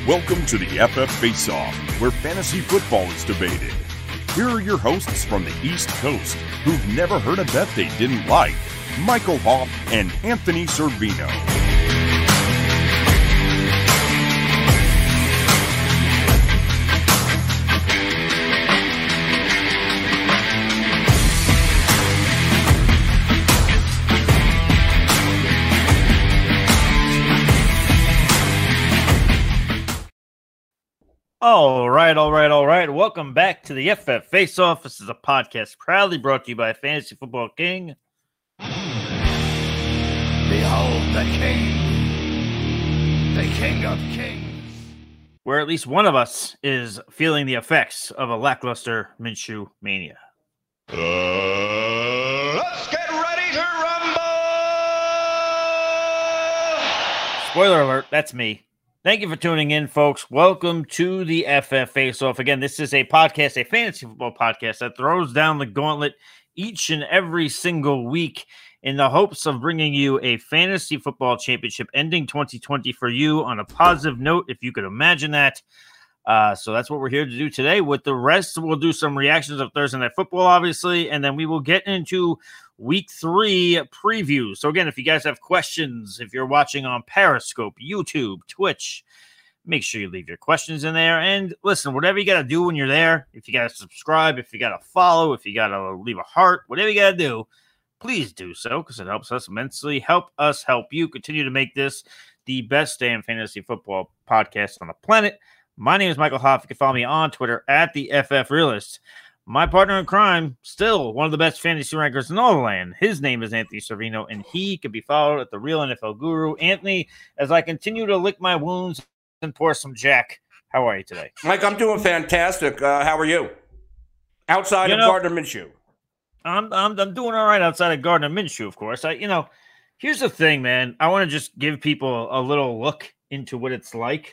Welcome to the FF Face-Off, where fantasy football is debated. Here are your hosts from the East Coast, who've never heard a bet they didn't like, Michael Hoff and Anthony Servino. All right. Welcome back to the FF Face-Off. This is a podcast proudly brought to you by Fantasy Football King. Behold the King of Kings. Where at least one of us is feeling the effects of a lackluster Minshew mania. Let's get ready to rumble! Spoiler alert, that's me. Thank you for tuning in, folks. Welcome to the FF Face-Off. Again, this is a podcast, a fantasy football podcast that throws down the gauntlet each and every single week in the hopes of bringing you a fantasy football championship ending 2020 for you on a positive note, if you could imagine that. So that's what we're here to do today. With the rest, we'll do some reactions of Thursday Night Football, obviously, and then we will get into Week 3 preview. So again, if you guys have questions, if you're watching on Periscope, YouTube, Twitch, make sure you leave your questions in there. And listen, whatever you got to do when you're there, if you got to subscribe, if you got to follow, if you got to leave a heart, whatever you got to do, please do so because it helps us immensely. Help us help you continue to make this the best damn fantasy football podcast on the planet. My name is Michael Hoff. You can follow me on Twitter at the FF Realist. My partner in crime, still one of the best fantasy rankers in all the land. His name is Anthony Servino, and he can be followed at the Real NFL Guru. Anthony, as I continue to lick my wounds and pour some Jack, how are you today? Mike, I'm doing fantastic. How are you? Outside of Gardner Minshew. I'm doing all right outside of Gardner Minshew, of course. Here's the thing, man. I want to just give people a little look into what it's like.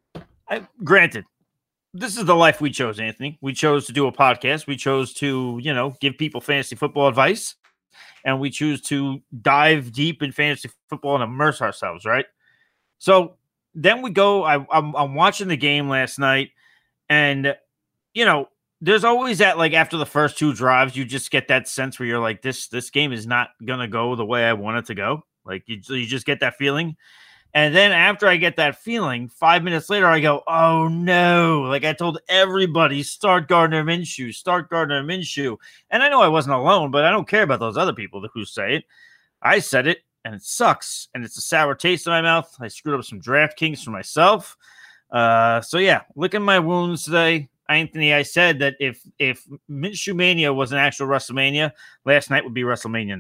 Granted, this is the life we chose, Anthony. We chose to do a podcast. We chose to, give people fantasy football advice. And we choose to dive deep in fantasy football and immerse ourselves, right? So then we go, I'm watching the game last night. And, there's always that, like, after the first two drives, you just get that sense where you're like, this game is not going to go the way I want it to go. Like, you just get that feeling. And then after I get that feeling, 5 minutes later, I go, oh, no. Like I told everybody, start Gardner Minshew. And I know I wasn't alone, but I don't care about those other people who say it. I said it, and it sucks. And it's a sour taste in my mouth. I screwed up some DraftKings for myself. Licking my wounds today. Anthony, I said that if Minshew Mania was an actual WrestleMania, last night would be WrestleMania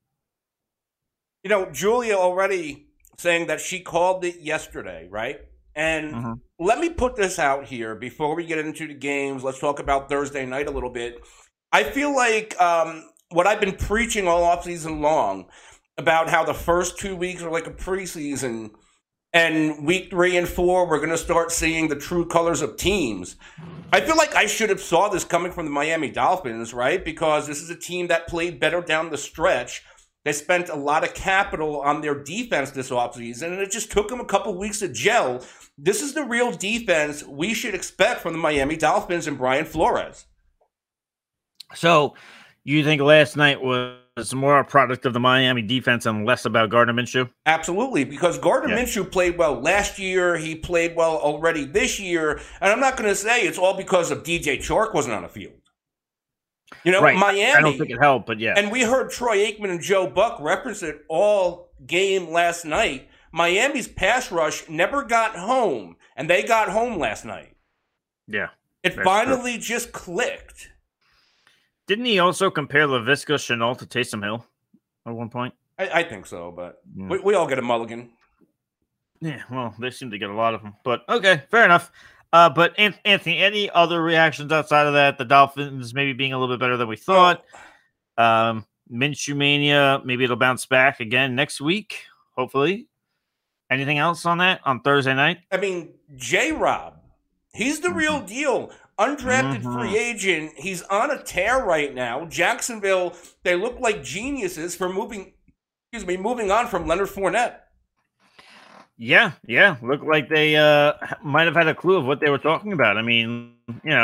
9. Julia already saying that she called it yesterday, right? And let me put this out here before we get into the games. Let's talk about Thursday night a little bit. I feel like what I've been preaching all offseason long about how the first 2 weeks are like a preseason, and week 3 and 4, we're going to start seeing the true colors of teams. I feel like I should have saw this coming from the Miami Dolphins, right? Because this is a team that played better down the stretch. They spent a lot of capital on their defense this offseason, and it just took them a couple weeks to gel. This is the real defense we should expect from the Miami Dolphins and Brian Flores. So you think last night was more a product of the Miami defense and less about Gardner Minshew? Absolutely, because Gardner Minshew played well last year. He played well already this year. And I'm not going to say it's all because of DJ Chark wasn't on the field. Right. Miami. I don't think it helped, but yeah. And we heard Troy Aikman and Joe Buck reference it all game last night. Miami's pass rush never got home, and they got home last night. Yeah. It finally just clicked. Didn't he also compare Laviska Shenault to Taysom Hill at one point? I think so, but we all get a mulligan. Yeah, well, they seem to get a lot of them. But, okay, fair enough. But Anthony, any other reactions outside of that? The Dolphins maybe being a little bit better than we thought. Minshew Mania, maybe it'll bounce back again next week, hopefully. Anything else on that on Thursday night? I mean, J-Rob, he's the real deal. Undrafted free agent. He's on a tear right now. Jacksonville, they look like geniuses for moving on from Leonard Fournette. Yeah, looked like they might have had a clue of what they were talking about. I mean,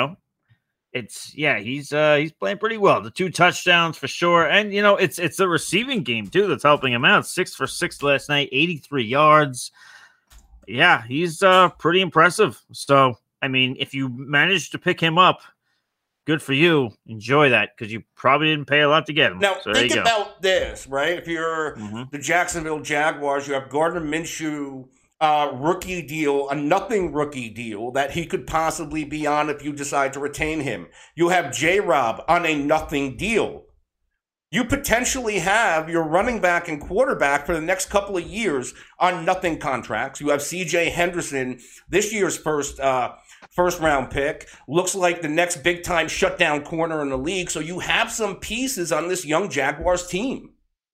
he's playing pretty well. The 2 touchdowns for sure, and it's the receiving game too that's helping him out. 6 for 6 last night, 83 yards. Yeah, he's pretty impressive. So, I mean, if you manage to pick him up, good for you. Enjoy that because you probably didn't pay a lot to get him. Now, so think about this, right? If you're the Jacksonville Jaguars, you have Gardner Minshew rookie deal, a nothing rookie deal that he could possibly be on if you decide to retain him. You have J-Rob on a nothing deal. You potentially have your running back and quarterback for the next couple of years on nothing contracts. You have C.J. Henderson, this year's first round pick. Looks like the next big time shutdown corner in the league. So you have some pieces on this young Jaguars team.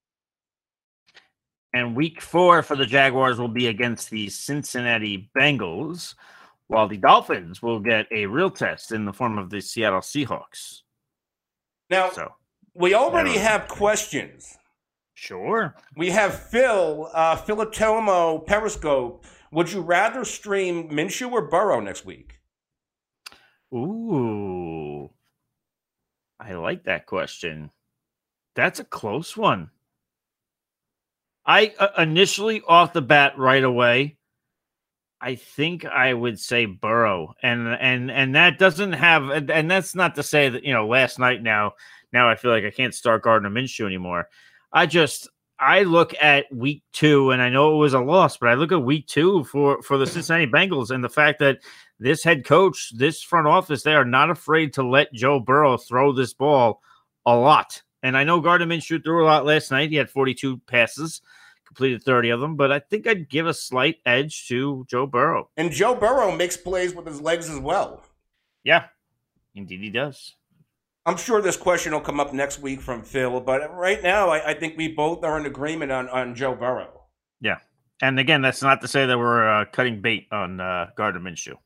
And week 4 for the Jaguars will be against the Cincinnati Bengals, while the Dolphins will get a real test in the form of the Seattle Seahawks. Now, we already have questions. Sure. We have Phil, Philatomo, Periscope. Would you rather stream Minshew or Burrow next week? Ooh. I like that question. That's a close one. I initially off the bat right away, I think I would say Burrow, and that doesn't have, and that's not to say that last night now I feel like I can't start Gardner Minshew anymore. I look at week 2, and I know it was a loss, but I look at week 2 for the Cincinnati Bengals and the fact that this head coach, this front office, they are not afraid to let Joe Burrow throw this ball a lot. And I know Gardner Minshew threw a lot last night. He had 42 passes, completed 30 of them, but I think I'd give a slight edge to Joe Burrow. And Joe Burrow makes plays with his legs as well. Yeah, indeed he does. I'm sure this question will come up next week from Phil, but right now I think we both are in agreement on Joe Burrow. Yeah, and again, that's not to say that we're cutting bait on Gardner Minshew.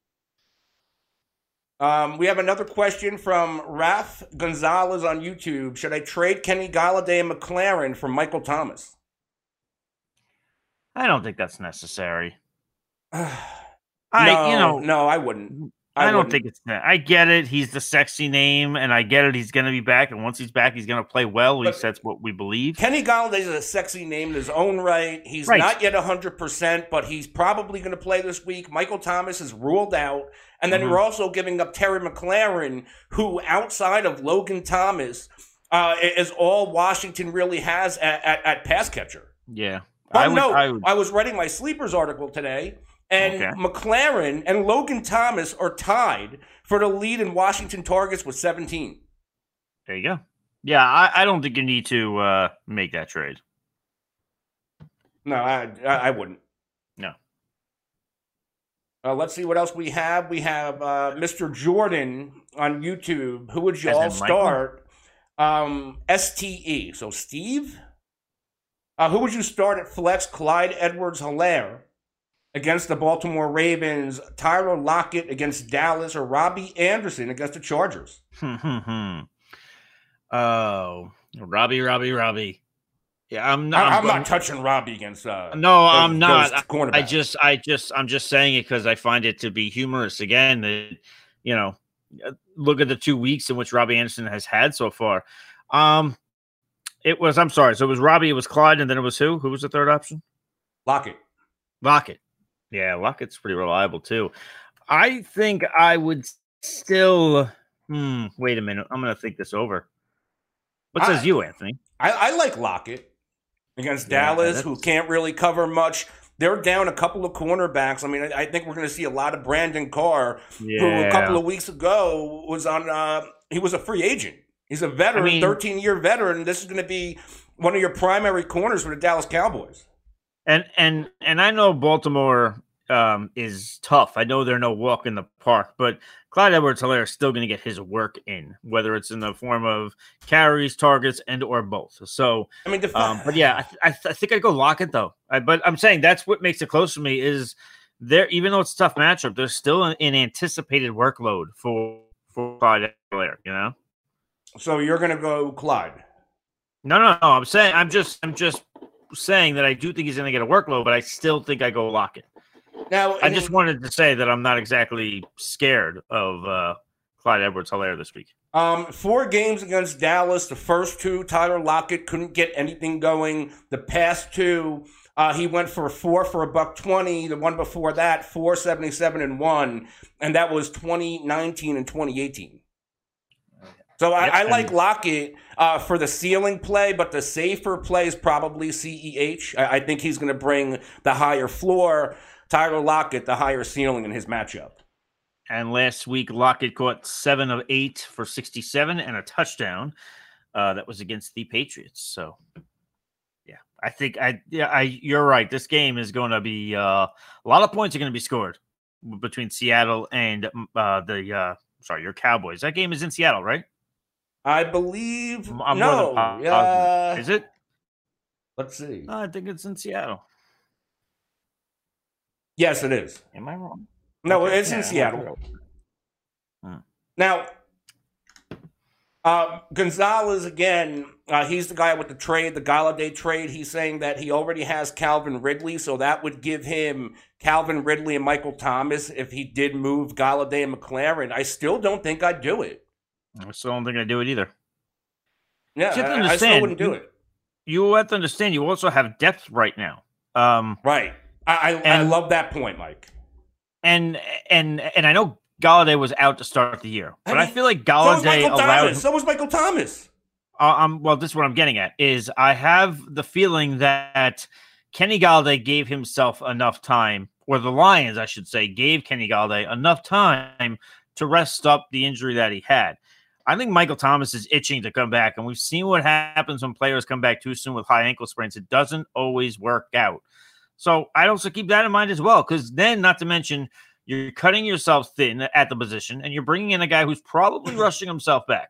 We have another question from Raf Gonzalez on YouTube. Should I trade Kenny Golladay and McLaren for Michael Thomas? I don't think that's necessary. No, I wouldn't. I don't think it's that. I get it. He's the sexy name, and I get it. He's going to be back, and once he's back, he's going to play well. At least that's what we believe. Kenny Golladay is a sexy name in his own right. He's not yet 100%, but he's probably going to play this week. Michael Thomas is ruled out. And then you're also giving up Terry McLaurin, who outside of Logan Thomas is all Washington really has at pass catcher. Yeah. I was writing my sleepers article today, and McLaurin and Logan Thomas are tied for the lead in Washington targets with 17. There you go. Yeah, I don't think you need to make that trade. No, I wouldn't. No. Let's see what else we have. We have Mr. Jordan on YouTube. Who would you all start? STE. So Steve? Who would you start at flex? Clyde Edwards-Helaire against the Baltimore Ravens, Tyler Lockett against Dallas, or Robbie Anderson against the Chargers? Oh, Robbie. Yeah, I'm not touching Robbie against. No, I'm not. Cornerback. I'm just saying it because I find it to be humorous. Again, that look at the 2 weeks in which Robbie Anderson has had so far. It was. I'm sorry. So it was Robbie. It was Clyde, and then it was who? Who was the third option? Lockett. Yeah, Lockett's pretty reliable too. I think I would still. Wait a minute. I'm going to think this over. What says you, Anthony? I like Lockett against Dallas, who can't really cover much. They're down a couple of cornerbacks. I mean, I think we're going to see a lot of Brandon Carr, who a couple of weeks ago was on. He was a free agent. He's a veteran, 13-year veteran. This is going to be one of your primary corners for the Dallas Cowboys. And I know Baltimore is tough. I know they're no walk in the park, but Clyde Edwards-Helaire is still going to get his work in, whether it's in the form of carries, targets, and or both. So, I mean, but yeah, I think I'd go Lockett though. But I'm saying that's what makes it close for me is there. Even though it's a tough matchup, there's still an anticipated workload for Clyde Edwards-Helaire. So you're going to go Clyde? No. I'm saying I'm just saying that I do think he's going to get a workload, but I still think I go Lockett. Now, I just wanted to say that I'm not exactly scared of Clyde Edwards-Helaire this week. 4 games against Dallas. The first 2, Tyler Lockett couldn't get anything going. The past 2, he went for 4 for $120. The one before that, 477 and 1, and that was 2019 and 2018. So I like Lockett for the ceiling play, but the safer play is probably CEH. I think he's going to bring the higher floor. Tyler Lockett, the higher ceiling in his matchup. And last week, Lockett caught 7 of 8 for 67 and a touchdown. That was against the Patriots. So, yeah, I think you're right. This game is going to be a lot of points are going to be scored between Seattle and your Cowboys. That game is in Seattle, right? I believe no. Is it? Let's see. I think it's in Seattle. Yes, it is. Am I wrong? No, it's in Seattle. Now, Gonzalez, again, he's the guy with the trade, the Golladay trade. He's saying that he already has Calvin Ridley, so that would give him Calvin Ridley and Michael Thomas if he did move Golladay and McLaren. I still don't think I'd do it. I still don't think I'd do it either. Yeah, I still wouldn't do it. You have to understand, you also have depth right now. Right. I love that point, Mike. And I know Golladay was out to start the year, but I feel like Golladay allowed. So was Michael Thomas. Well, this is what I'm getting at. Is I have the feeling that Kenny Golladay gave himself enough time, or the Lions, I should say, gave Kenny Golladay enough time to rest up the injury that he had. I think Michael Thomas is itching to come back, and we've seen what happens when players come back too soon with high ankle sprains. It doesn't always work out. So I'd also keep that in mind as well, because then, not to mention, you're cutting yourself thin at the position, and you're bringing in a guy who's probably rushing himself back.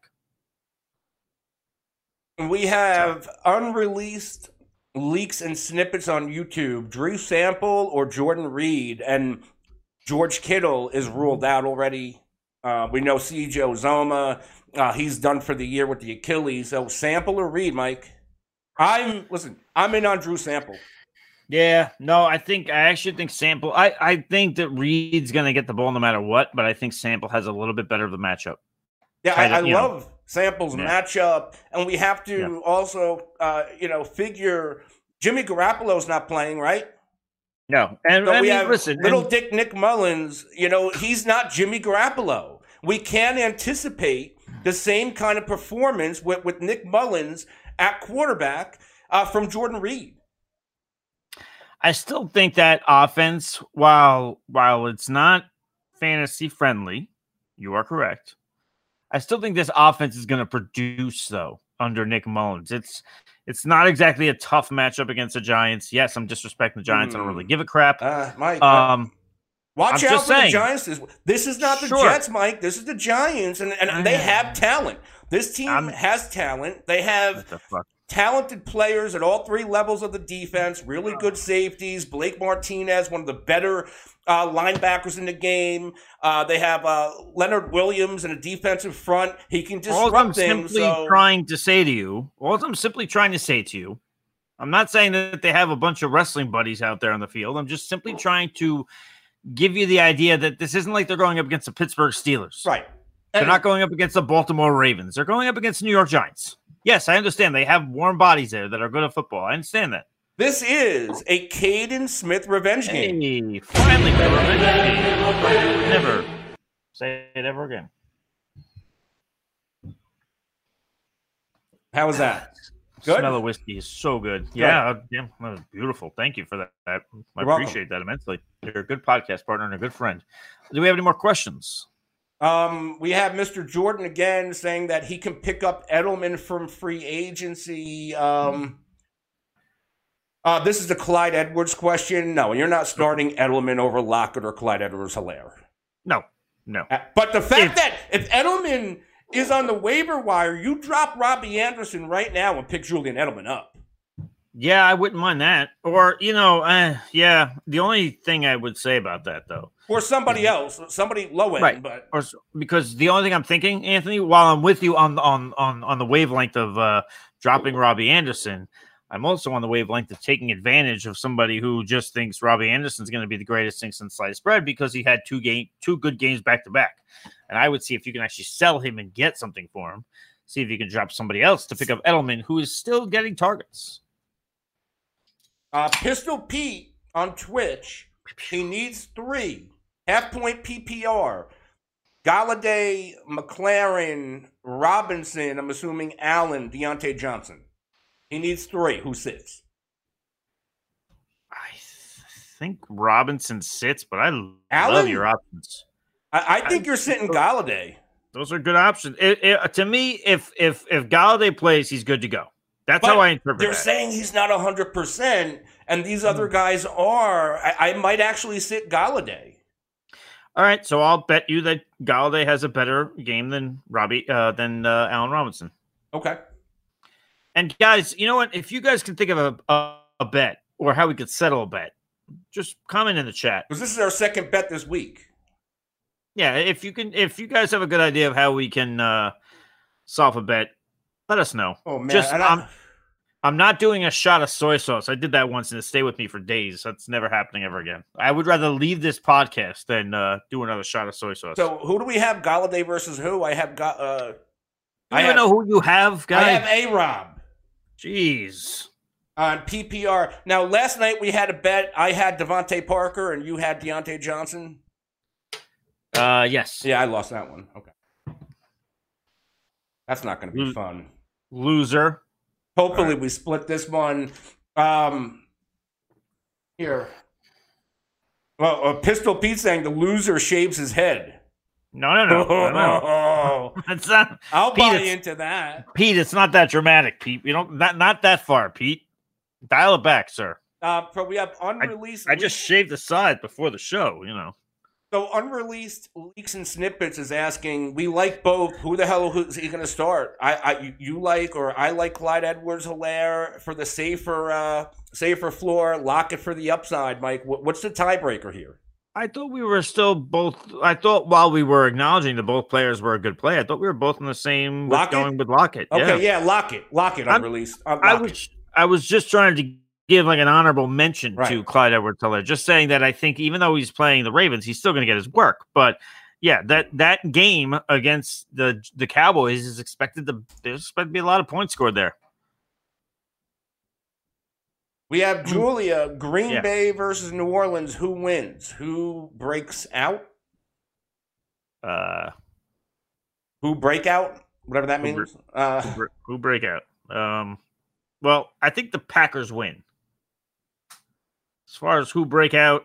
We have unreleased leaks and snippets on YouTube. Drew Sample or Jordan Reed, and George Kittle is ruled out already. We know C.J. Uzomah, he's done for the year with the Achilles. So Sample or Reed, Mike? I'm in on Drew Sample. Yeah, no, I actually think Sample. I think that Reed's going to get the ball no matter what, but I think Sample has a little bit better of a matchup. Yeah, I love Sample's matchup, and we have to also, figure Jimmy Garoppolo's not playing, right? No, and so we have little Dick Nick Mullins. He's not Jimmy Garoppolo. We can't anticipate the same kind of performance with Nick Mullins at quarterback from Jordan Reed. I still think that offense, while it's not fantasy friendly, you are correct. I still think this offense is going to produce, though, under Nick Mullins. It's not exactly a tough matchup against the Giants. Yes, I'm disrespecting the Giants. I don't really give a crap. Mike, watch out for the Giants. This is not the Jets, Mike. This is the Giants, and they have talent. This team has talent. They have talented players at all 3 levels of the defense, really good safeties. Blake Martinez, one of the better linebackers in the game. They have Leonard Williams in a defensive front. He can disrupt things. All I'm simply trying to say to you, I'm not saying that they have a bunch of wrestling buddies out there on the field. I'm just simply trying to give you the idea that this isn't like they're going up against the Pittsburgh Steelers. Right. They're not going up against the Baltimore Ravens. They're going up against the New York Giants. Yes, I understand. They have warm bodies there that are good at football. I understand that. This is a Caden Smith revenge game. Hey, finally, the revenge game. Never say it ever again. How was that? Good? Smell of whiskey is so good. Yeah, that was beautiful. Thank you for that. I appreciate that immensely. You're a good podcast partner and a good friend. Do we have any more questions? We have Mr. Jordan again saying that he can pick up Edelman from free agency. This is the Clyde Edwards question. No, you're not starting Edelman over Lockett or Clyde Edwards-Helaire. No. But the fact that if Edelman is on the waiver wire, you drop Robbie Anderson right now and pick Julian Edelman up. Yeah, I wouldn't mind that. Or, the only thing I would say about that, though. Or somebody else, somebody low end. Right. But because the only thing I'm thinking, Anthony, while I'm with you on the wavelength of dropping Robbie Anderson, I'm also on the wavelength of taking advantage of somebody who just thinks Robbie Anderson's going to be the greatest thing since sliced bread because he had two good games back to back. And I would see if you can actually sell him and get something for him. See if you can drop somebody else to pick up Edelman, who is still getting targets. Pistol Pete on Twitch. He needs 3. Half-point PPR. Galladay, McLaren, Robinson, I'm assuming Allen, Deontay Johnson. He needs 3. Who sits? I think Robinson sits, but I love your options. I think you're sitting Galladay. Those are good options. To me, if Galladay plays, he's good to go. That's how I interpret it. They're saying he's not 100%, and these other guys are. I might actually sit Galladay. All right, so I'll bet you that Galladay has a better game than Allen Robinson. Okay. And guys, you know what? If you guys can think of a bet or how we could settle a bet, just comment in the chat. Because this is our second bet this week. Yeah, if you guys have a good idea of how we can solve a bet, let us know. Oh man, I'm not doing a shot of soy sauce. I did that once and it stayed with me for days. That's never happening ever again. I would rather leave this podcast than do another shot of soy sauce. So who do we have? Galladay versus who? I have I don't know who you have, guy. I have A-Rob. Jeez. On PPR. Now, last night we had a bet. I had Devontae Parker and you had Deontay Johnson. Yes. Yeah, I lost that one. Okay. That's not going to be fun. Loser. Hopefully we split this one. Here. Well, Pistol Pete saying the loser shaves his head. No. That's not. I'll buy into that. Pete, it's not that dramatic, Pete. You don't not that far, Pete. Dial it back, sir. But we have unreleased. I just shaved the side before the show, you know. So unreleased leaks and snippets is asking, we like both. Who the hell is he going to start? I like Clyde Edwards-Helaire for the safer floor. Lockett for the upside. Mike, what's the tiebreaker here? I thought we were still both. I thought while we were acknowledging that both players were a good play, I thought we were both in the same. Going with Lockett. Okay, yeah, Lockett unreleased. I was just trying to give like an honorable mention to Clyde Edwards-Helaire, just saying that I think even though he's playing the Ravens, he's still going to get his work. But yeah, that game against the Cowboys is expected to be a lot of points scored there. We have Julia, Green Bay versus New Orleans. Who wins? Who breaks out? Who break out? Whatever that means. Who break out? Well, I think the Packers win. As far as who break out,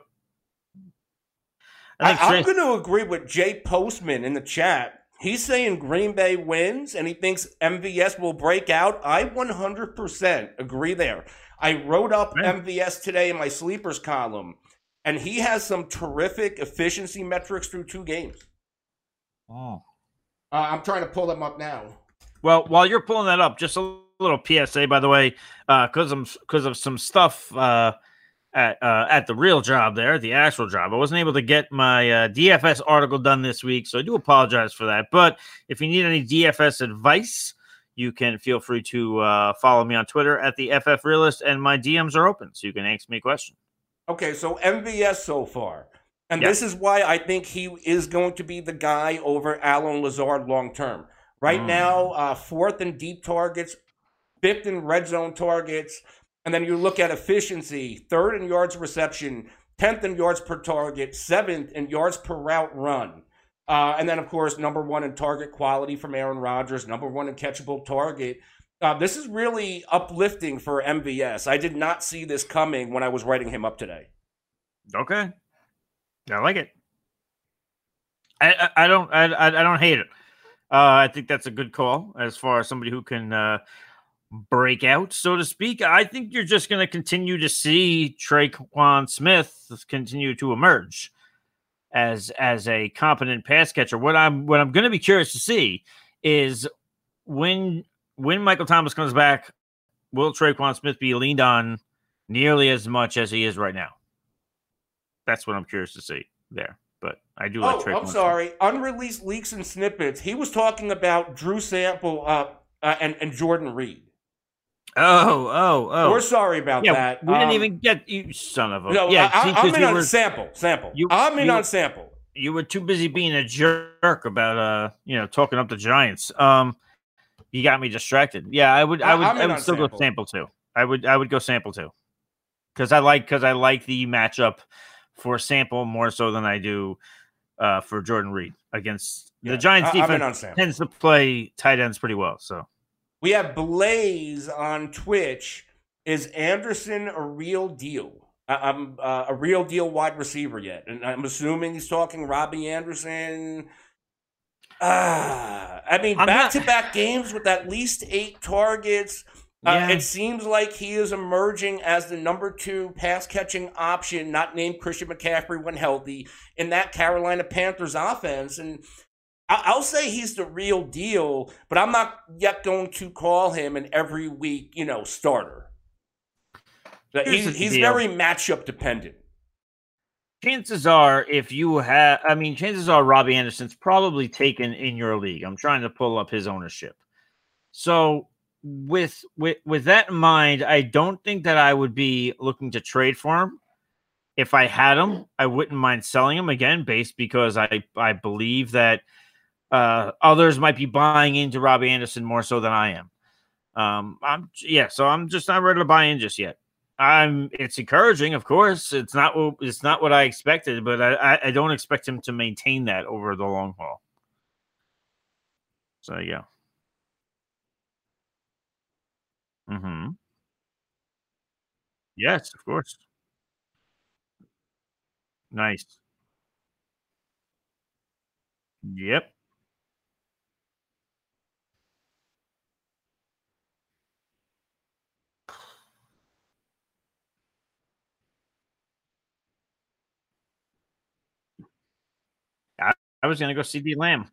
I'm going to agree with Jay Postman in the chat. He's saying Green Bay wins, and he thinks MVS will break out. I 100% agree there. I wrote up MVS today in my sleepers column, and he has some terrific efficiency metrics through 2 games. Oh. I'm trying to pull them up now. Well, while you're pulling that up, just a little PSA, by the way, because of some stuff at the real job there, the actual job. I wasn't able to get my DFS article done this week, so I do apologize for that. But if you need any DFS advice, you can feel free to follow me on Twitter at the FF Realist, and my DMs are open, so you can ask me a question. Okay, so MVS so far. And this is why I think he is going to be the guy over Allen Lazard long term. Right now, 4th in deep targets, 5th in red zone targets. And then you look at efficiency, 3rd in yards reception, 10th in yards per target, 7th in yards per route run. And then, of course, number 1 in target quality from Aaron Rodgers, number 1 in catchable target. This is really uplifting for MVS. I did not see this coming when I was writing him up today. Okay. I like it. I don't hate it. I think that's a good call as far as somebody who can break out, so to speak. I think you're just going to continue to see Tre'Quan Smith continue to emerge as a competent pass catcher. What I'm going to be curious to see is when Michael Thomas comes back, will Tre'Quan Smith be leaned on nearly as much as he is right now? That's what I'm curious to see there. But I do like Tre'Quan. I'm sorry. Smith. Unreleased leaks and snippets. He was talking about Drew Sample and Jordan Reed. Oh. We're sorry about Yeah, that. we didn't even get you, son of a. No, Yeah, see, I'm because in you on were sample. you I'm in you on sample. you were too busy being a jerk about talking up the Giants. You got me distracted. Yeah, I'm I in would on still go sample. sample too. I would go sample too. Because I like the matchup for sample more so than I do for Jordan Reed against the Giants I'm in defense on sample. tends to play tight ends pretty well. So We have Blaze on Twitch. Is Anderson a real deal? I'm a real deal wide receiver yet, and I'm assuming he's talking Robbie Anderson. I mean, I'm not- back-to-back games with at least 8 targets. Yeah. It seems like he is emerging as the number 2 pass-catching option, not named Christian McCaffrey when healthy, in that Carolina Panthers offense. And I'll say he's the real deal, but I'm not yet going to call him an every week, starter. He's very matchup dependent. Chances are, chances are Robbie Anderson's probably taken in your league. I'm trying to pull up his ownership. So with that in mind, I don't think that I would be looking to trade for him. If I had him, I wouldn't mind selling him again, because I believe that others might be buying into Robbie Anderson more so than I am. So I'm just not ready to buy in just yet. It's encouraging, of course. It's not what I expected, but I don't expect him to maintain that over the long haul. So yeah. Mm-hmm. Yes, of course. Nice. Yep. I was gonna go CD Lamb.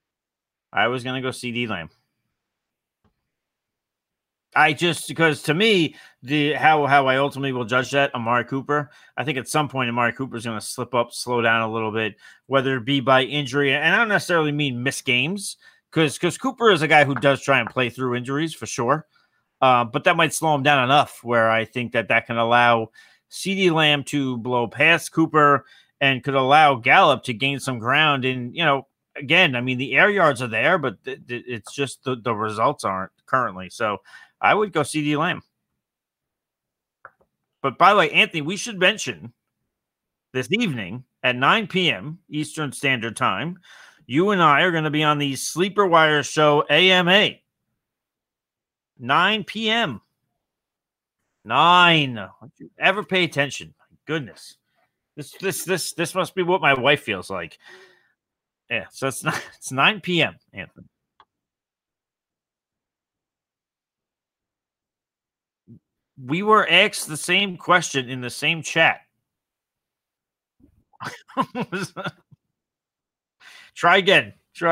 Because to me, how I ultimately will judge that, Amari Cooper, I think at some point Amari Cooper is going to slow down a little bit, whether it be by injury, and I don't necessarily mean miss games, because Cooper is a guy who does try and play through injuries for sure, but that might slow him down enough where I think that can allow CD Lamb to blow past Cooper and could allow Gallup to gain some ground. And again, I mean, the air yards are there, but it's just the results aren't currently. So I would go CD Lamb. But by the way, Anthony, we should mention this evening at 9 p.m. Eastern Standard Time, you and I are going to be on the Sleeper Wire show AMA. 9 p.m. 9. Don't you ever pay attention? My goodness. This must be what my wife feels like. Yeah, so it's 9 p.m., Anthony. We were asked the same question in the same chat. Try again.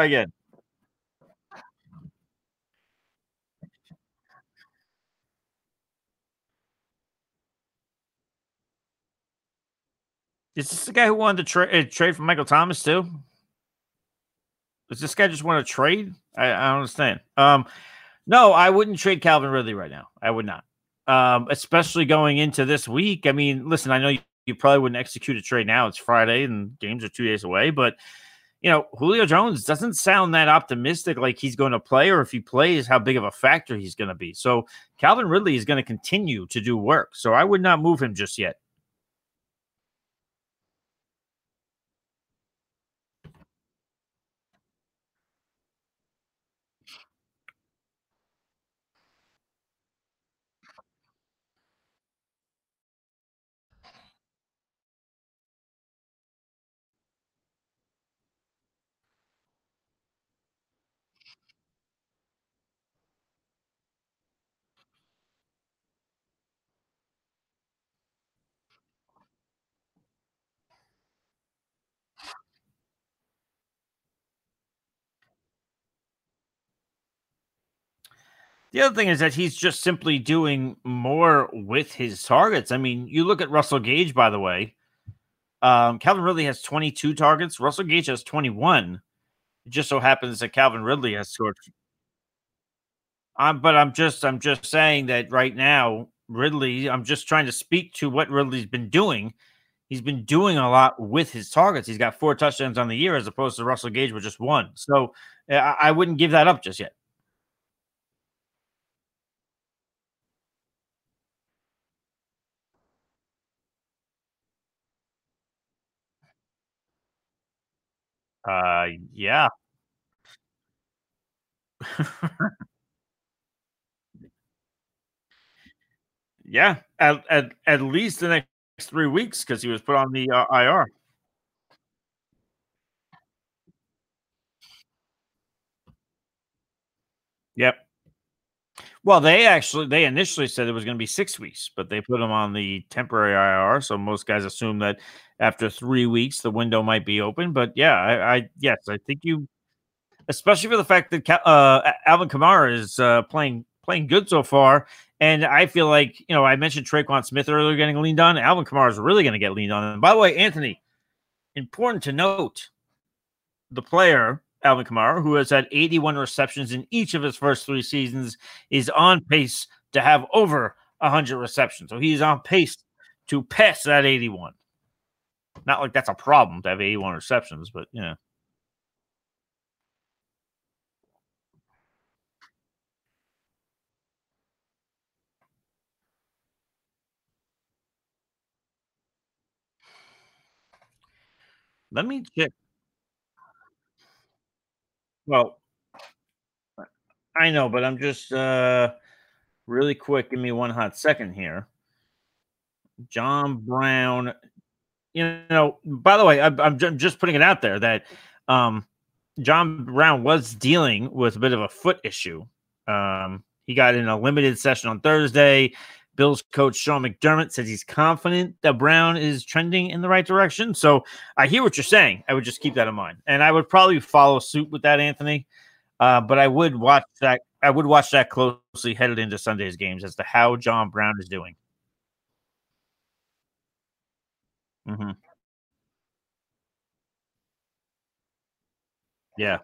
Is this the guy who wanted to trade for Michael Thomas too? Does this guy just want to trade? I don't understand. No, I wouldn't trade Calvin Ridley right now. I would not. Especially going into this week. I mean, listen, I know you probably wouldn't execute a trade now. It's Friday and games are 2 days away, but Julio Jones doesn't sound that optimistic like he's going to play, or if he plays, how big of a factor he's going to be. So Calvin Ridley is going to continue to do work. So I would not move him just yet. The other thing is that he's just simply doing more with his targets. I mean, you look at Russell Gage, by the way. Calvin Ridley has 22 targets. Russell Gage has 21. It just so happens that Calvin Ridley has scored. But I'm just saying that right now, Ridley. I'm just trying to speak to what Ridley's been doing. He's been doing a lot with his targets. He's got 4 touchdowns on the year as opposed to Russell Gage with just one. So I wouldn't give that up just yet. Yeah, yeah. At least the next 3 weeks because he was put on the IR. Yep. Well, they initially said it was going to be 6 weeks, but they put him on the temporary IR. So most guys assume that after 3 weeks the window might be open. But yeah, I yes, I think you, especially for the fact that Alvin Kamara is playing good so far. And I feel like, I mentioned Traquan Smith earlier getting leaned on. Alvin Kamara is really going to get leaned on. And by the way, Anthony, important to note, the player Alvin Kamara, who has had 81 receptions in each of his first 3 seasons, is on pace to have over 100 receptions. So he's on pace to pass that 81. Not like that's a problem to have 81 receptions, but let me check. Well, I know, but I'm just really quick. Give me one hot second here. John Brown. By the way, I'm just putting it out there that um, John Brown was dealing with a bit of a foot issue. He got in a limited session on Thursday. Bills coach Sean McDermott says he's confident that Brown is trending in the right direction. So I hear what you're saying. I would just keep that in mind, and I would probably follow suit with that, Anthony. But I would watch that. I would watch that closely headed into Sunday's games as to how John Brown is doing. Hmm. Yeah.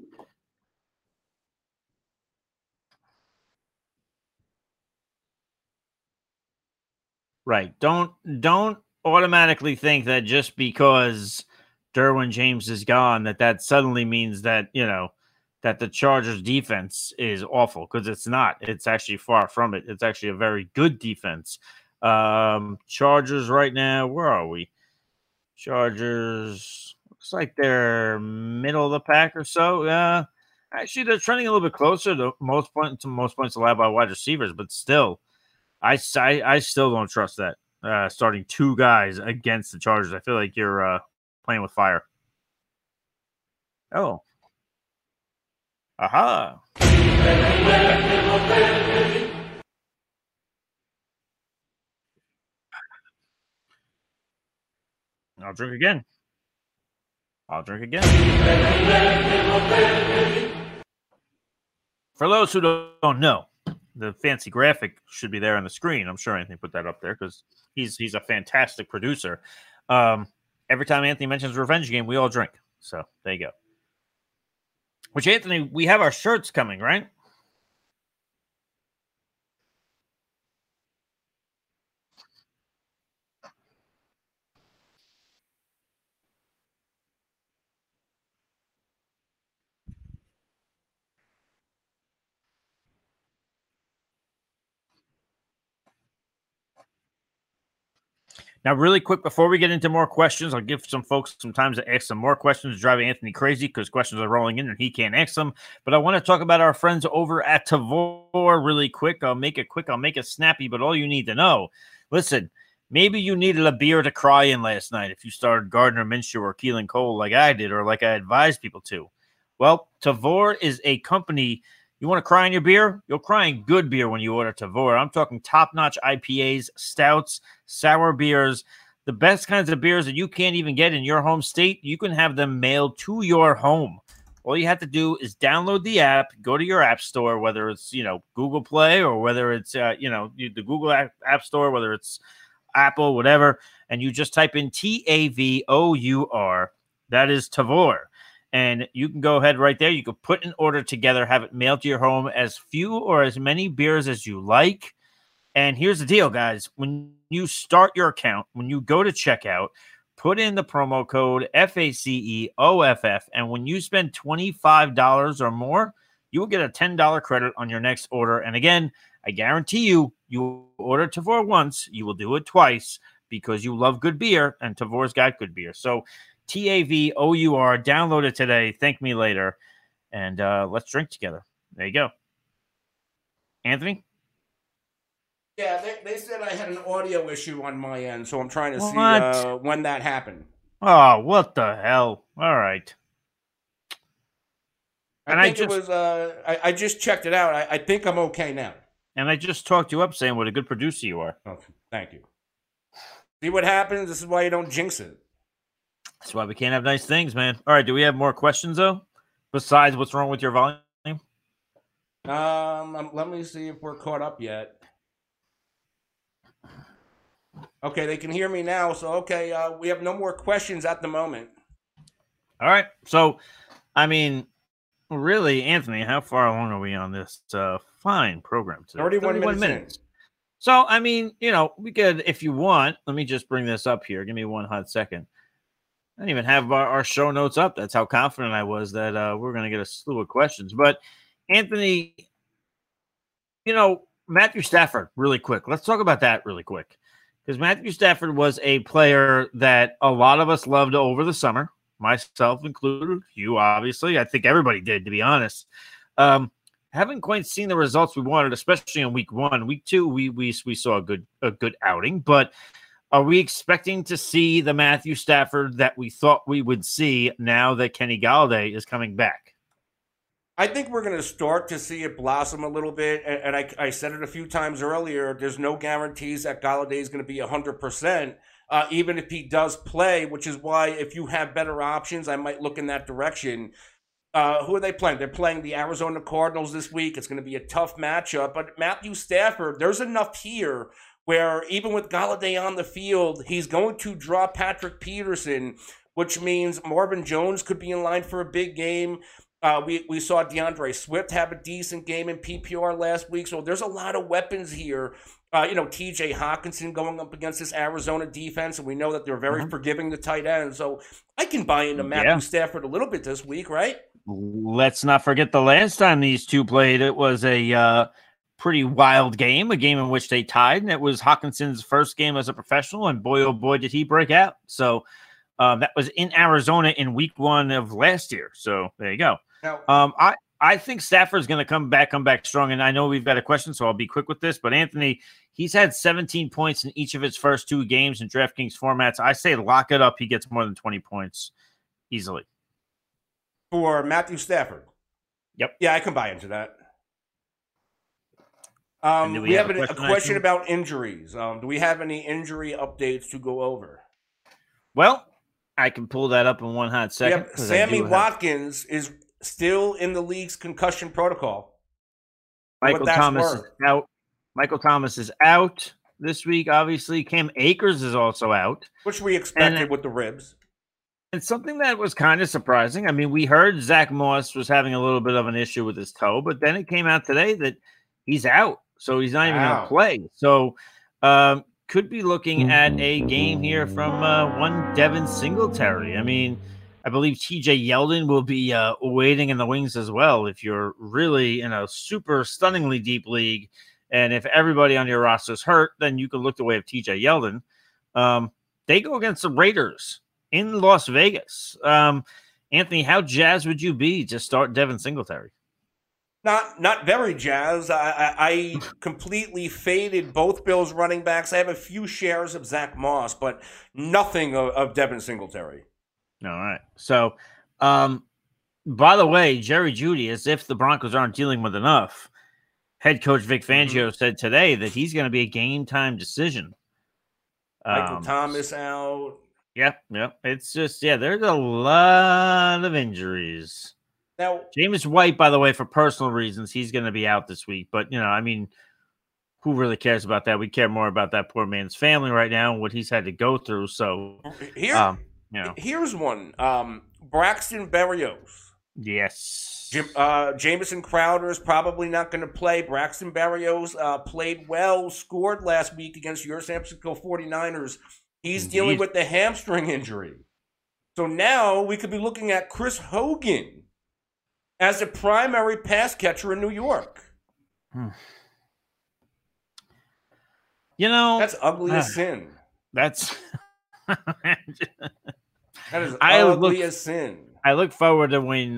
Right. Don't automatically think that just because Derwin James is gone that suddenly means that, that the Chargers defense is awful, because it's not. It's actually far from it. It's actually a very good defense. Chargers right now, where are we? Chargers looks like they're middle of the pack or so. Actually they're trending a little bit closer to most points allowed by wide receivers, but still I still don't trust that starting two guys against the Chargers. I feel like you're playing with fire. Oh, aha! I'll drink again. I'll drink again. For those who don't know, the fancy graphic should be there on the screen. I'm sure Anthony put that up there because he's a fantastic producer. Every time Anthony mentions Revenge Game, we all drink. So there you go. Which, Anthony, we have our shirts coming, right? Now, really quick, before we get into more questions, I'll give some folks some time to ask some more questions, driving Anthony crazy because questions are rolling in and he can't answer them. But I want to talk about our friends over at Tavour really quick. I'll make it quick. I'll make it snappy, but all you need to know, listen, maybe you needed a beer to cry in last night if you started Gardner Minshew or Keelan Cole like I did or like I advised people to. Well, Tavour is a company. You want to cry in your beer? You'll cry in good beer when you order Tavour. I'm talking top-notch IPAs, stouts, sour beers, the best kinds of beers that you can't even get in your home state. You can have them mailed to your home. All you have to do is download the app, go to your app store, whether it's, Google Play or whether it's, the Google app Store, whether it's Apple, whatever, and you just type in Tavour. That is Tavour. And you can go ahead right there. You can put an order together, have it mailed to your home, as few or as many beers as you like. And here's the deal, guys. When you start your account, when you go to checkout, put in the promo code FACEOFF. And when you spend $25 or more, you will get a $10 credit on your next order. And again, I guarantee you, you order Tavour once, you will do it twice because you love good beer, and Tavour's got good beer. So TAVOUR, download it today. Thank me later. And let's drink together. There you go. Anthony? Yeah, they said I had an audio issue on my end, so I'm trying to see when that happened. Oh, what the hell? All right. I just checked it out. I think I'm okay now. And I just talked you up saying what a good producer you are. Oh, thank you. See what happens? This is why you don't jinx it. That's why we can't have nice things, man. All right, do we have more questions, though? Besides what's wrong with your volume? Let me see if we're caught up yet. Okay, they can hear me now. So, okay, we have no more questions at the moment. All right. So, I mean, really, Anthony, how far along are we on this fine program today? 31 minutes. So, I mean, you know, we could, if you want, let me just bring this up here. Give me one hot second. I didn't even have our show notes up. That's how confident I was that we're going to get a slew of questions. But, Anthony, you know, Matthew Stafford, really quick. Let's talk about that really quick. Because Matthew Stafford was a player that a lot of us loved over the summer, myself included, you obviously. I think everybody did, to be honest. Haven't quite seen the results we wanted, especially in week 1. Week 2, we saw a good outing. But are we expecting to see the Matthew Stafford that we thought we would see now that Kenny Golladay is coming back? I think we're going to start to see it blossom a little bit. And I said it a few times earlier, there's no guarantees that Golladay is going to be 100%, even if he does play, which is why if you have better options, I might look in that direction. Who are they playing? They're playing the Arizona Cardinals this week. It's going to be a tough matchup. But Matthew Stafford, there's enough here where even with Golladay on the field, he's going to draw Patrick Peterson, which means Marvin Jones could be in line for a big game. We saw DeAndre Swift have a decent game in PPR last week. So there's a lot of weapons here. TJ Hawkinson going up against this Arizona defense, and we know that they're very forgiving the tight end. So I can buy into Matthew Stafford a little bit this week, right? Let's not forget the last time these two played. It was a pretty wild game, a game in which they tied, and it was Hawkinson's first game as a professional, and boy, oh boy, did he break out. So that was in Arizona in week 1 of last year. So there you go. Now, I think Stafford's going to come back strong, and I know we've got a question, so I'll be quick with this. But Anthony, he's had 17 points in each of his first 2 games in DraftKings formats. I say lock it up. He gets more than 20 points easily. For Matthew Stafford? Yep. Yeah, I can buy into that. We have a question about injuries. Do we have any injury updates to go over? Well, I can pull that up in one hot second. Yep. Sammy Watkins is still in the league's concussion protocol. Michael Thomas is out. Michael Thomas is out this week, obviously. Cam Akers is also out. Which we expected with the ribs. And something that was kind of surprising. I mean, we heard Zach Moss was having a little bit of an issue with his toe, but then it came out today that he's out. So he's not even going to play. So could be looking at a game here from one Devin Singletary. I mean, I believe TJ Yeldon will be waiting in the wings as well if you're really in a super stunningly deep league. And if everybody on your roster is hurt, then you could look the way of TJ Yeldon. They go against the Raiders in Las Vegas. Anthony, how jazzed would you be to start Devin Singletary? Not very jazzed. I completely faded both Bills running backs. I have a few shares of Zach Moss, but nothing of Devin Singletary. All right. So, by the way, Jerry Jeudy, as if the Broncos aren't dealing with enough, head coach Vic Fangio said today that he's going to be a game-time decision. Michael Thomas out. Yep. It's just, there's a lot of injuries. Now, James White, by the way, for personal reasons, he's going to be out this week. But, I mean, who really cares about that? We care more about that poor man's family right now and what he's had to go through. So, here's one. Braxton Berrios. Yes. Jamison Crowder is probably not going to play. Braxton Berrios played well, scored last week against your San Francisco 49ers. He's dealing with the hamstring injury. So now we could be looking at Chris Hogan as the primary pass catcher in New York. You know, that's ugly as sin. That's that is ugly as sin. I look forward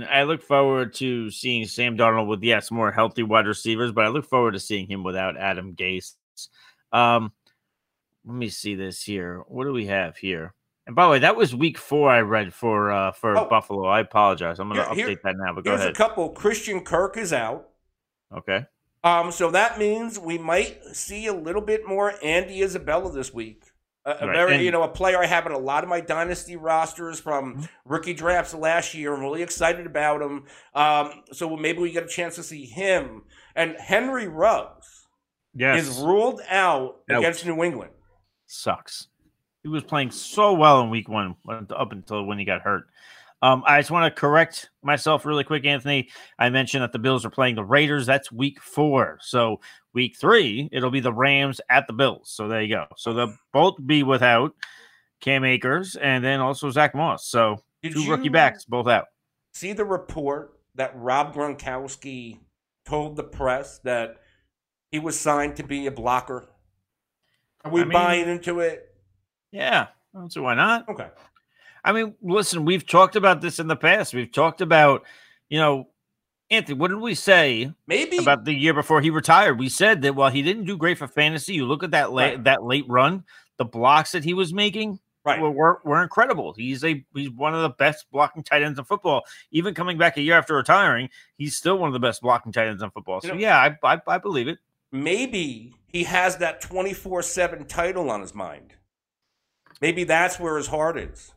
to seeing Sam Darnold with more healthy wide receivers, but I look forward to seeing him without Adam Gase. Let me see this here. What do we have here? And by the way, that was week 4 I read for Buffalo. I apologize. I'm going to update that now, but go ahead. Here's a couple. Christian Kirk is out. Okay. So that means we might see a little bit more Andy Isabella this week. A player I have in a lot of my dynasty rosters from rookie drafts last year. I'm really excited about him. So maybe we get a chance to see him. And Henry Ruggs is ruled out against New England. Sucks. He was playing so well in week 1 up until when he got hurt. I just want to correct myself really quick, Anthony. I mentioned that the Bills are playing the Raiders. That's week 4. So week 3, it'll be the Rams at the Bills. So there you go. So they'll both be without Cam Akers and then also Zach Moss. So two rookie backs, both out. See the report that Rob Gronkowski told the press that he was signed to be a blocker? Are we buying into it? Yeah. So why not? Okay. I mean, listen, we've talked about this in the past. We've talked about, Anthony, what did we say about the year before he retired? We said that while he didn't do great for fantasy, you look at that late run, the blocks that he was making were incredible. He's one of the best blocking tight ends in football. Even coming back a year after retiring, he's still one of the best blocking tight ends in football. So, I believe it. Maybe he has that 24/7 title on his mind. Maybe that's where his heart is.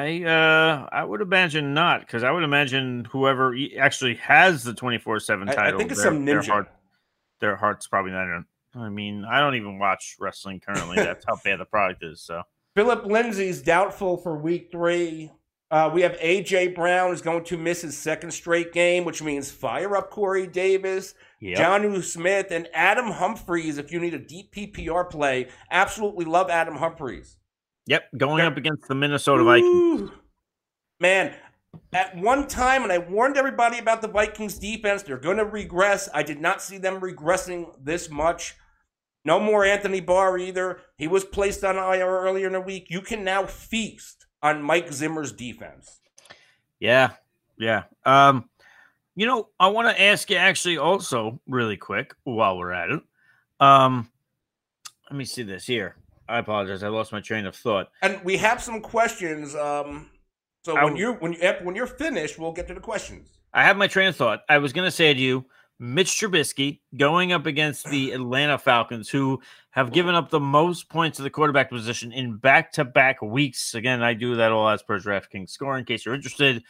I would imagine not, because I would imagine whoever actually has the 24/7 title. I think it's some ninja. Their heart's probably not in. I mean, I don't even watch wrestling currently. That's how bad the product is. So Philip Lindsay's doubtful for week 3. We have A.J. Brown is going to miss his 2nd straight game, which means fire up Corey Davis, Jonnu Smith, and Adam Humphries. If you need a deep PPR play, absolutely love Adam Humphries. Yep, going up against the Minnesota Vikings. Man, at one time, and I warned everybody about the Vikings defense, they're going to regress. I did not see them regressing this much. No more Anthony Barr either. He was placed on IR earlier in the week. You can now feast on Mike Zimmer's defense. Yeah. I want to ask you actually also really quick while we're at it. Let me see this here. I apologize. I lost my train of thought. And we have some questions. When you're finished, we'll get to the questions. I have my train of thought. I was going to say to you, Mitch Trubisky going up against the Atlanta Falcons, who have given up the most points to the quarterback position in back-to-back weeks. Again, I do that all as per DraftKings score in case you're interested.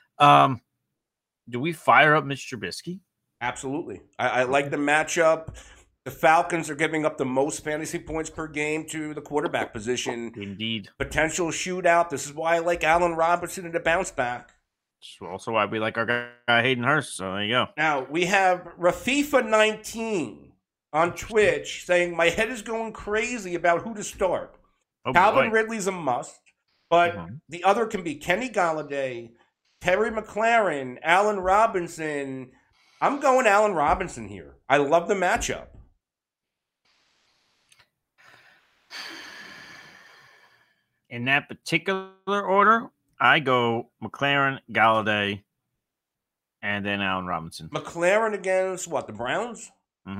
Do we fire up Mitch Trubisky? Absolutely. I like the matchup. The Falcons are giving up the most fantasy points per game to the quarterback position. Indeed. Potential shootout. This is why I like Allen Robinson in the bounce back. It's also why we like our guy Hayden Hurst. So there you go. Now, we have Rafifa19 on Twitch saying, my head is going crazy about who to start. Calvin Ridley's a must, but the other can be Kenny Golladay, Terry McLaurin, Allen Robinson. I'm going Allen Robinson here. I love the matchup. In that particular order, I go McLaurin, Golladay, and then Allen Robinson. McLaurin against what? The Browns?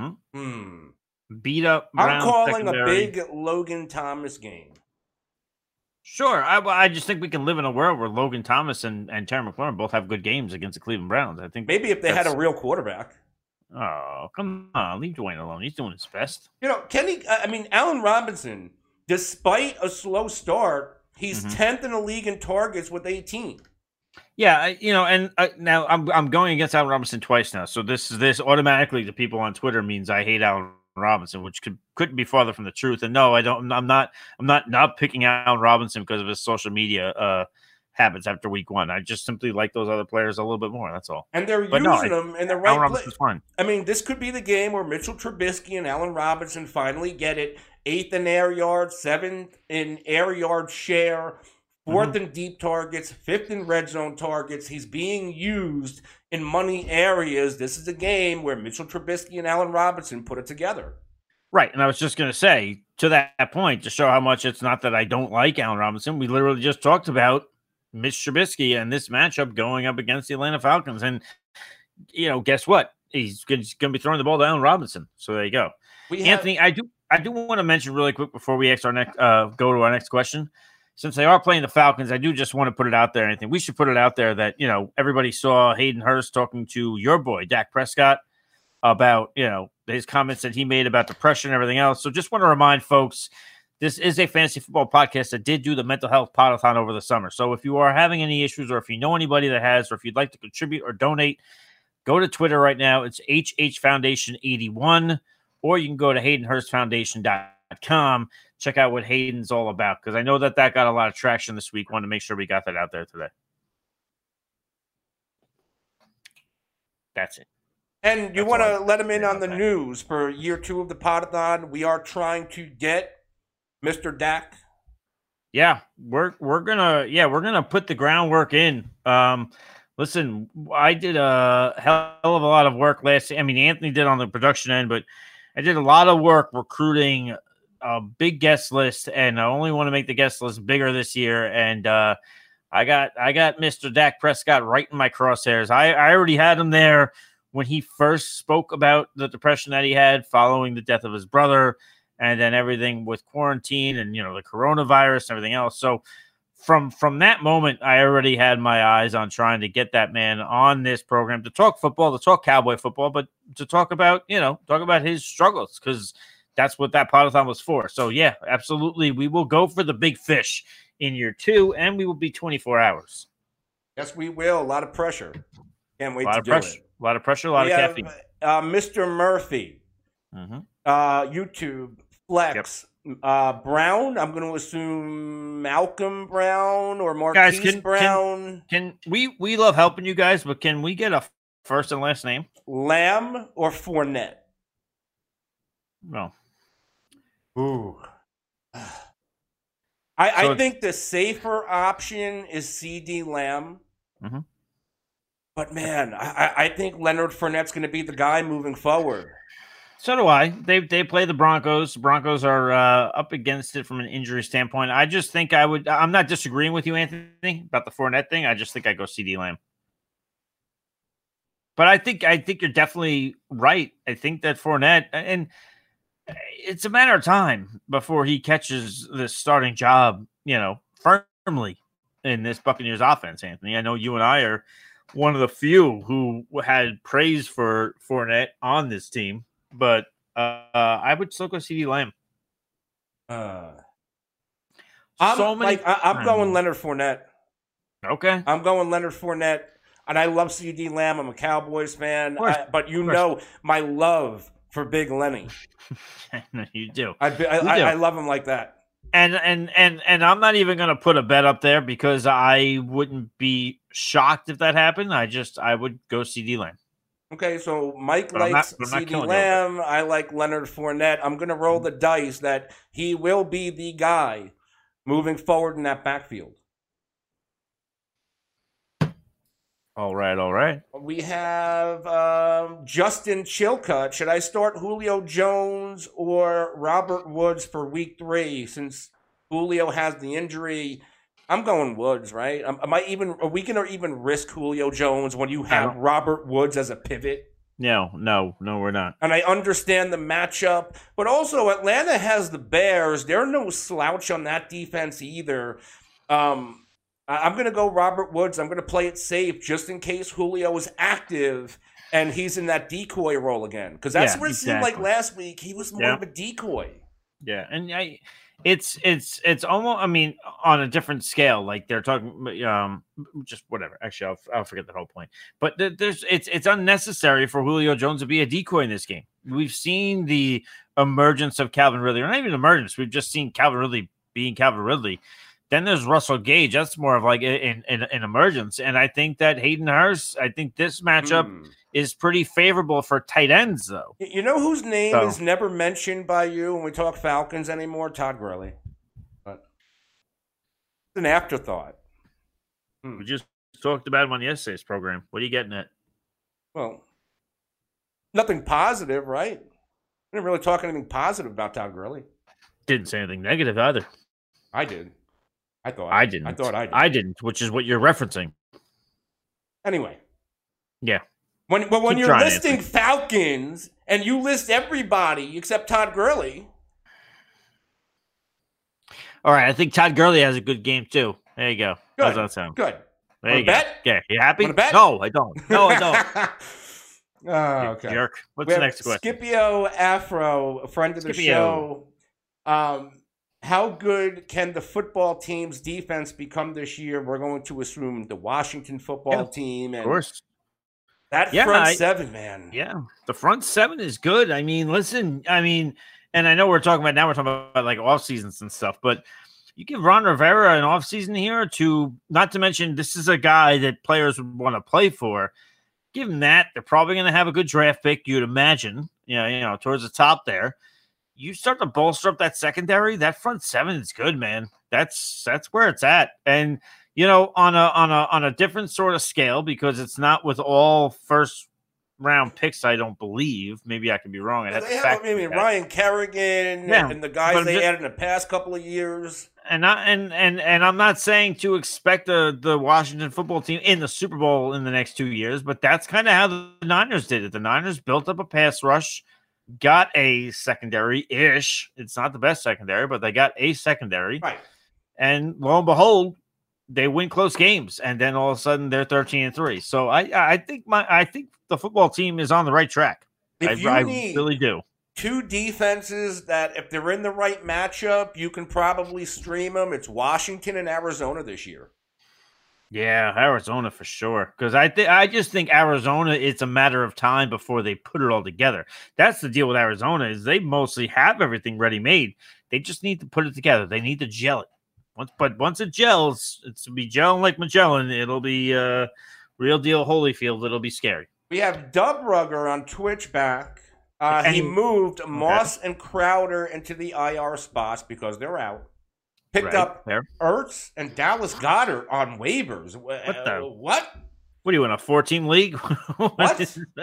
Beat up Browns. I'm calling secondary. a big Logan Thomas game. Sure. I just think we can live in a world where Logan Thomas and Terry McLaurin both have good games against the Cleveland Browns. I think maybe if they had a real quarterback. Oh, come on. Leave Dwayne alone. He's doing his best. Allen Robinson, despite a slow start, he's 10th in the league in targets with 18. Yeah, now I'm going against Allen Robinson twice now. So this automatically to people on Twitter means I hate Allen Robinson, which couldn't be farther from the truth. And no, I don't. I'm not picking Allen Robinson because of his social media habits after week one. I just simply like those other players a little bit more. That's all. And they're using them in the right place. Fine. I mean, this could be the game where Mitchell Trubisky and Allen Robinson finally get it. 8th in air yards, 7th in air yard share, 4th in deep targets, 5th in red zone targets. He's being used in money areas. This is a game where Mitchell Trubisky and Allen Robinson put it together. Right. And I was just going to say, to that point, to show how much it's not that I don't like Allen Robinson, we literally just talked about Mitch Trubisky and this matchup going up against the Atlanta Falcons. And, guess what? He's going to be throwing the ball to Allen Robinson. So there you go. Anthony, I do want to mention really quick before we ask our next go to our next question. Since they are playing the Falcons, I do just want to put it out there. I think we should put it out there that, everybody saw Hayden Hurst talking to your boy, Dak Prescott, about, his comments that he made about depression and everything else. So just want to remind folks, this is a fantasy football podcast that did do the mental health podathon over the summer. So if you are having any issues or if you know anybody that has, or if you'd like to contribute or donate, go to Twitter right now. It's HH Foundation 81, or you can go to HaydenHurstFoundation.com. Check out what Hayden's all about, because I know that got a lot of traction this week. Want to make sure we got that out there today. That's it. And you want to let him in on the news for year 2 of the Podathon. We are trying to get Mr. Dak. Yeah, we're gonna put the groundwork in. Listen, I did a hell of a lot of work Anthony did on the production end, but I did a lot of work recruiting a big guest list, and I only want to make the guest list bigger this year. And I got Mr. Dak Prescott right in my crosshairs. I already had him there when he first spoke about the depression that he had following the death of his brother, and then everything with quarantine and, the coronavirus and everything else. So from that moment, I already had my eyes on trying to get that man on this program to talk football, to talk Cowboy football, but to talk about his struggles, because that's what that Podathon was for. So yeah, absolutely. We will go for the big fish in year 2, and we will be 24 hours. Yes, we will. A lot of pressure. Can't wait to do it. A lot of pressure, a lot of caffeine. Mr. Murphy, YouTube, Flex, Brown. I'm going to assume Malcolm Brown or Marquise Brown. Can we love helping you guys, but can we get a first and last name? Lamb or Fournette? No. Ooh. I think the safer option is CD Lamb. Mm-hmm. But, man, I think Leonard Fournette's going to be the guy moving forward. So do I. They play the Broncos. The Broncos are up against it from an injury standpoint. I just think I'm not disagreeing with you, Anthony, about the Fournette thing. I just think I go CD Lamb. But I think you're definitely right. I think that Fournette, and it's a matter of time before he catches the starting job, firmly in this Buccaneers offense, Anthony. I know you and I are one of the few who had praise for Fournette on this team, but I would still go CD Lamb. I'm going Leonard Fournette. Okay. I'm going Leonard Fournette, and I love CD Lamb. I'm a Cowboys fan, but my love for Big Lenny. You do. I love him like that. And I'm not even going to put a bet up there because I wouldn't be shocked if that happened. I would go CD Lamb. Okay, so Mike likes CD Lamb. I like Leonard Fournette. I'm going to roll the dice that he will be the guy moving forward in that backfield. All right. We have Justin Chilcutt. Should I start Julio Jones or Robert Woods for week 3 since Julio has the injury? I'm going Woods, right? Are we going to even risk Julio Jones when you have Robert Woods as a pivot? No, we're not. And I understand the matchup, but also Atlanta has the Bears. They're no slouch on that defense either. I'm going to go Robert Woods. I'm going to play it safe just in case Julio is active and he's in that decoy role again. Because that's what it seemed like last week. He was more of a decoy. Yeah, and it's almost, on a different scale. Like they're talking, just whatever. Actually, I'll forget that whole point. But it's unnecessary for Julio Jones to be a decoy in this game. We've seen the emergence of Calvin Ridley, or not even emergence. We've just seen Calvin Ridley being Calvin Ridley. Then there's Russell Gage. That's more of like an emergence. And I think that Hayden Hurst, I think this matchup is pretty favorable for tight ends, though. You know whose name is never mentioned by you when we talk Falcons anymore? Todd Gurley. But it's an afterthought. We just talked about him on yesterday's program. What are you getting at? Well, nothing positive, right? I didn't really talk anything positive about Todd Gurley. Didn't say anything negative either. I did. I thought I didn't. I thought I did. I didn't, which is what you're referencing. Anyway. Yeah. When you're listing Falcons and you list everybody except Todd Gurley. All right, I think Todd Gurley has a good game too. There you go. Good. How's that sound? Good. There Wanna you go. bet? Yeah, you happy? Wanna bet? No, I don't. No, I don't. Oh, okay. Jerk. What's the next question? Scipio Afro, a friend of the show. How good can the football team's defense become this year? We're going to assume the Washington football team. And of course. That front seven, man. Yeah, the front seven is good. I mean, listen, and I know we're talking about like off seasons and stuff, but you give Ron Rivera an off season here not to mention this is a guy that players would want to play for. Give him that. They're probably going to have a good draft pick, you'd imagine, towards the top there. You start to bolster up that secondary, that front seven is good, man. That's where it's at. And on a different sort of scale, because it's not with all first round picks, I don't believe. Maybe I could be wrong. Ryan Kerrigan and the guys they added in the past couple of years. And I'm not saying to expect the Washington football team in the Super Bowl in the next 2 years, but that's kind of how the Niners did it. The Niners built up a pass rush, got a secondary-ish. It's not the best secondary, but they got a secondary. Right. And lo and behold, they win close games, and then all of a sudden they're 13-3. So I think the football team is on the right track. I really do. Two defenses that, if they're in the right matchup, you can probably stream them. It's Washington and Arizona this year. Yeah, Arizona for sure. Because I just think Arizona, it's a matter of time before they put it all together. That's the deal with Arizona, is they mostly have everything ready made. They just need to put it together. They need to gel it. Once it gels, it's be gelling like Magellan. It'll be real deal Holyfield. It'll be scary. We have Dub Rugger on Twitch back. He moved Moss and Crowder into the IR spots because they're out. Picked up Ertz and Dallas Goedert on waivers. What? What are you in a 14 league? What?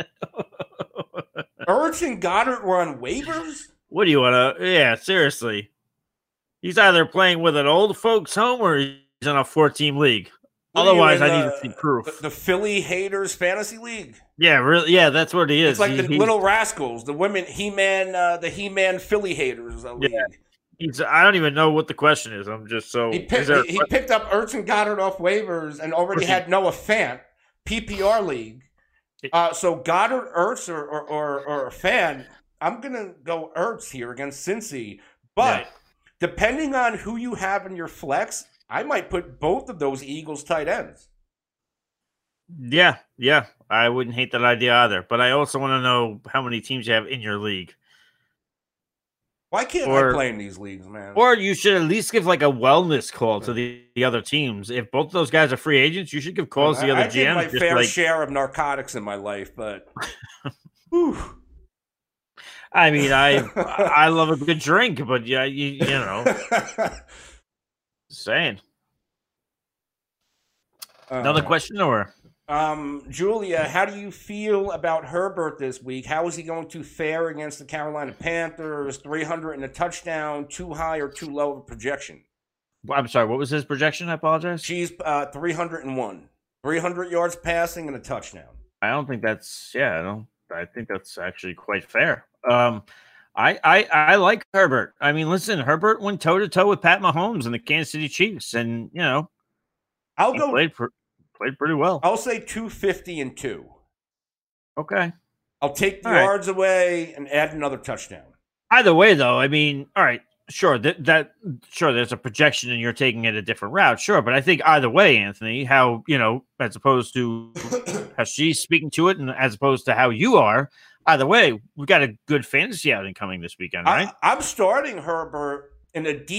Ertz and Goddard were on waivers? What do you want to? Yeah, seriously. He's either playing with an old folks home or he's in a 14 league. Otherwise, I need to see proof. The Philly Haters Fantasy League. Yeah, really. Yeah, that's what he is. It's like the Little Rascals, the women the He-Man Philly Haters league. Yeah. I don't even know what the question is. I'm just so. He picked up Ertz and Goddard off waivers and already had Noah Fant, PPR league. So Goddard, Ertz, or a fan. I'm gonna go Ertz here against Cincy, but depending on who you have in your flex, I might put both of those Eagles tight ends. Yeah. I wouldn't hate that idea either. But I also want to know how many teams you have in your league. Why can't I play in these leagues, man? Or you should at least give like a wellness call to the other teams. If both of those guys are free agents, you should give calls to the other GMs. I did my fair share of narcotics in my life, but I mean, I love a good drink, but yeah, you know, saying. Another question, or Julia, how do you feel about Herbert this week? How is he going to fare against the Carolina Panthers? 300 and a touchdown, too high or too low of a projection? I'm sorry, what was his projection? I apologize. She's 301, 300 yards passing and a touchdown. I don't think that's I think that's actually quite fair. I like Herbert. I mean, listen, Herbert went toe to toe with Pat Mahomes and the Kansas City Chiefs, and you know, played pretty well. I'll say 250 and 2. Okay. I'll take the yards away and add another touchdown. Either way, though, I mean, all right, sure, there's a projection and you're taking it a different route, sure, but I think either way, Anthony, how, you know, as opposed to how she's speaking to it and as opposed to how you are, either way, we got a good fantasy outing coming this weekend, right? I'm starting Herbert in a deep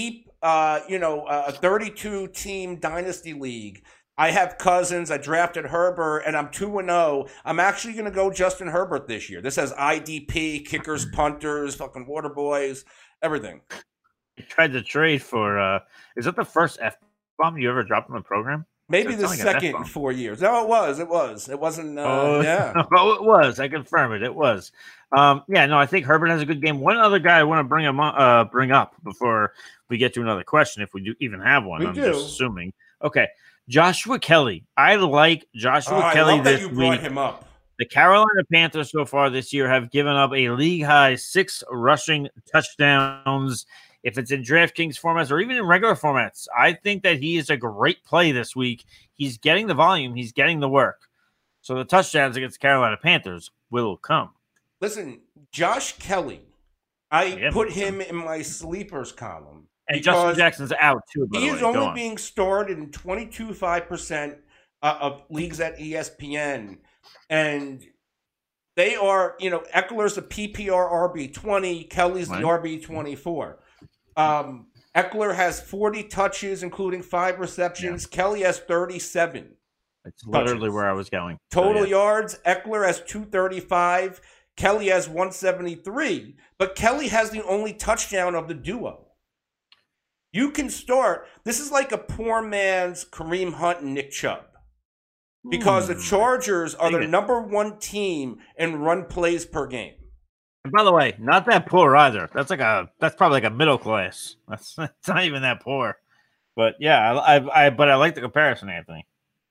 a 32-team dynasty league. I have cousins. I drafted Herbert, and I'm 2-0. I'm actually going to go Justin Herbert this year. This has IDP, kickers, punters, fucking water boys, everything. You tried to trade for, is that the first F-bomb you ever dropped in the program? Maybe the second in 4 years. No, it was. It wasn't, yeah. Oh, it was. I confirm it. It was. I think Herbert has a good game. One other guy I want to bring up before we get to another question, if we do even have one. I'm just assuming. Okay. Joshua Kelly. I like Joshua Kelly I love that you brought him up. The Carolina Panthers so far this year have given up a league-high 6 rushing touchdowns. If it's in DraftKings formats or even in regular formats, I think that he is a great play this week. He's getting the volume. He's getting the work. So the touchdowns against the Carolina Panthers will come. Listen, Josh Kelly, I put him in my sleepers column. And Justin Jackson's out, too, by the way. He is only being started in 22.5% of leagues at ESPN. And they are, Eckler's a PPR RB20. Kelly's the RB24. Eckler has 40 touches, including 5 receptions. Yeah. Kelly has 37. That's literally where I was going. Total yards, Eckler has 235. Kelly has 173. But Kelly has the only touchdown of the duo. You can start. This is like a poor man's Kareem Hunt and Nick Chubb. Because the Chargers are the number 1 team in run plays per game. And by the way, not that poor either. That's probably like a middle class. That's not even that poor. But yeah, I like the comparison, Anthony.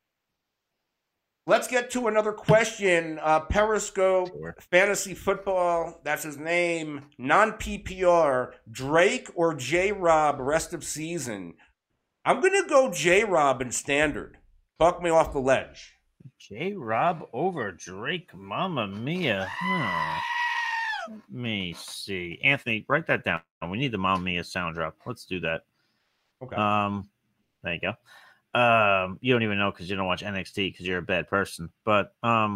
Let's get to another question. Periscope, Fantasy Football, that's his name. Non-PPR, Drake or J-Rob rest of season? I'm going to go J-Rob in standard. Talk me off the ledge. J-Rob over Drake, Mamma Mia. Let me see. Anthony, write that down. We need the Mamma Mia sound drop. Let's do that. Okay. There you go. You don't even know because you don't watch NXT because you're a bad person. But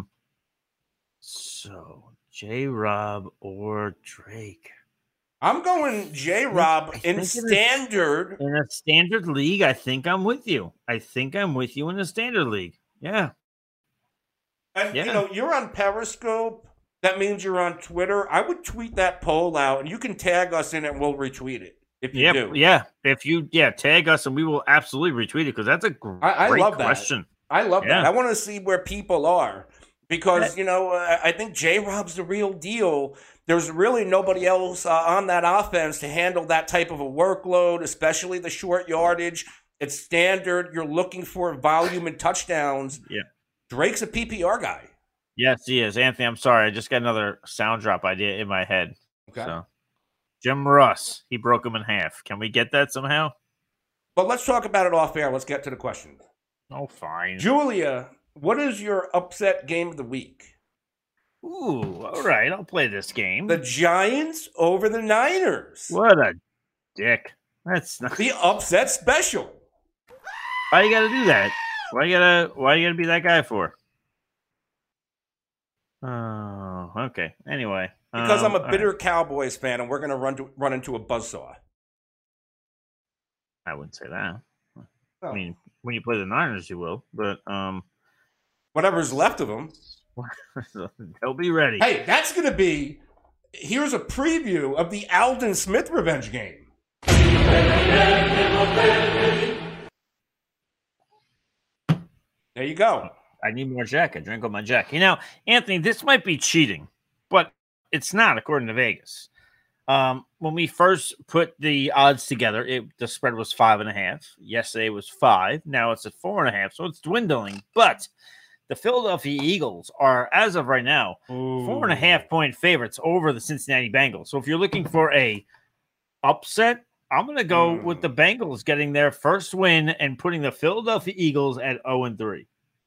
so J-Rob or Drake? I'm going J-Rob in standard. In a standard league, I think I'm with you. I think I'm with you in a standard league. Yeah. And you're on Periscope. That means you're on Twitter. I would tweet that poll out, and you can tag us in it, and we'll retweet it. If you do. Yeah. If you tag us and we will absolutely retweet it because that's a great question. I love that. I want to see where people are because, I think J-Rob's the real deal. There's really nobody else on that offense to handle that type of a workload, especially the short yardage. It's standard. You're looking for volume and touchdowns. Yeah. Drake's a PPR guy. Yes, he is. Anthony, I'm sorry. I just got another sound drop idea in my head. Okay. So. Jim Russ, he broke him in half. Can we get that somehow? Well, let's talk about it off air. Let's get to the question. Oh, fine. Julia, what is your upset game of the week? Ooh, all right. I'll play this game. The Giants over the Niners. What a dick. That's not the upset special. Why you gotta do that? Why you gotta be that guy for? Oh, okay. Anyway. Because I'm a bitter Cowboys fan, and we're going to run into a buzzsaw. I wouldn't say that. I mean, when you play the Niners, you will. But whatever's left of them, they'll be ready. Hey, that's going to be. Here's a preview of the Aldon Smith revenge game. There you go. I need more Jack. I drink on my Jack. Anthony, this might be cheating, but it's not, according to Vegas. When we first put the odds together, the spread was 5.5. Yesterday was 5. Now it's at 4.5, so it's dwindling. But the Philadelphia Eagles are, as of right now, 4.5-point favorites over the Cincinnati Bengals. So if you're looking for a upset, I'm going to go with the Bengals getting their first win and putting the Philadelphia Eagles at 0-3.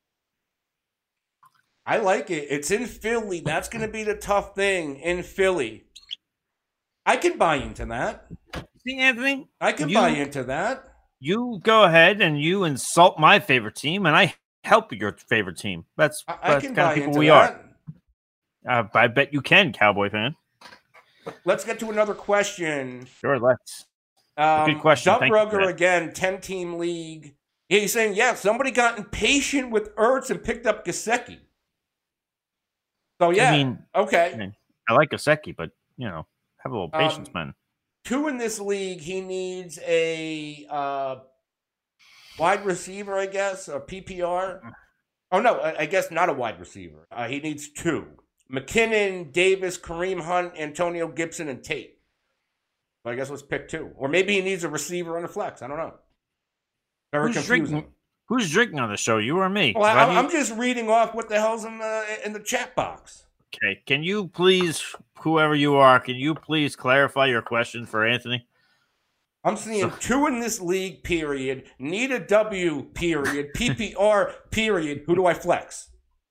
I like it. It's in Philly. That's going to be the tough thing in Philly. I can buy into that. See, Anthony? I can buy into that. You go ahead and you insult my favorite team, and I help your favorite team. That's kind of people we are. I bet you can, Cowboy fan. Let's get to another question. Sure, let's. Good question. Thank you for Dubrugger that. again, 10-team league. Yeah, he's saying, yeah, somebody got impatient with Ertz and picked up Gesicki. So, yeah, I mean, okay. I like Gesicki, but, have a little patience, man. 2 in this league, he needs a wide receiver, I guess, or PPR. Oh, no, I guess not a wide receiver. He needs 2. McKinnon, Davis, Kareem Hunt, Antonio Gibson, and Tate. I guess let's pick 2. Or maybe he needs a receiver on the flex. I don't know. Very confusing. Who's drinking on the show, you or me? Well, I'm just reading off what the hell's in the chat box. Okay, can you please, whoever you are, can you please clarify your question for Anthony? I'm seeing 2 in this league, period. Need a W, period. PPR, period. Who do I flex?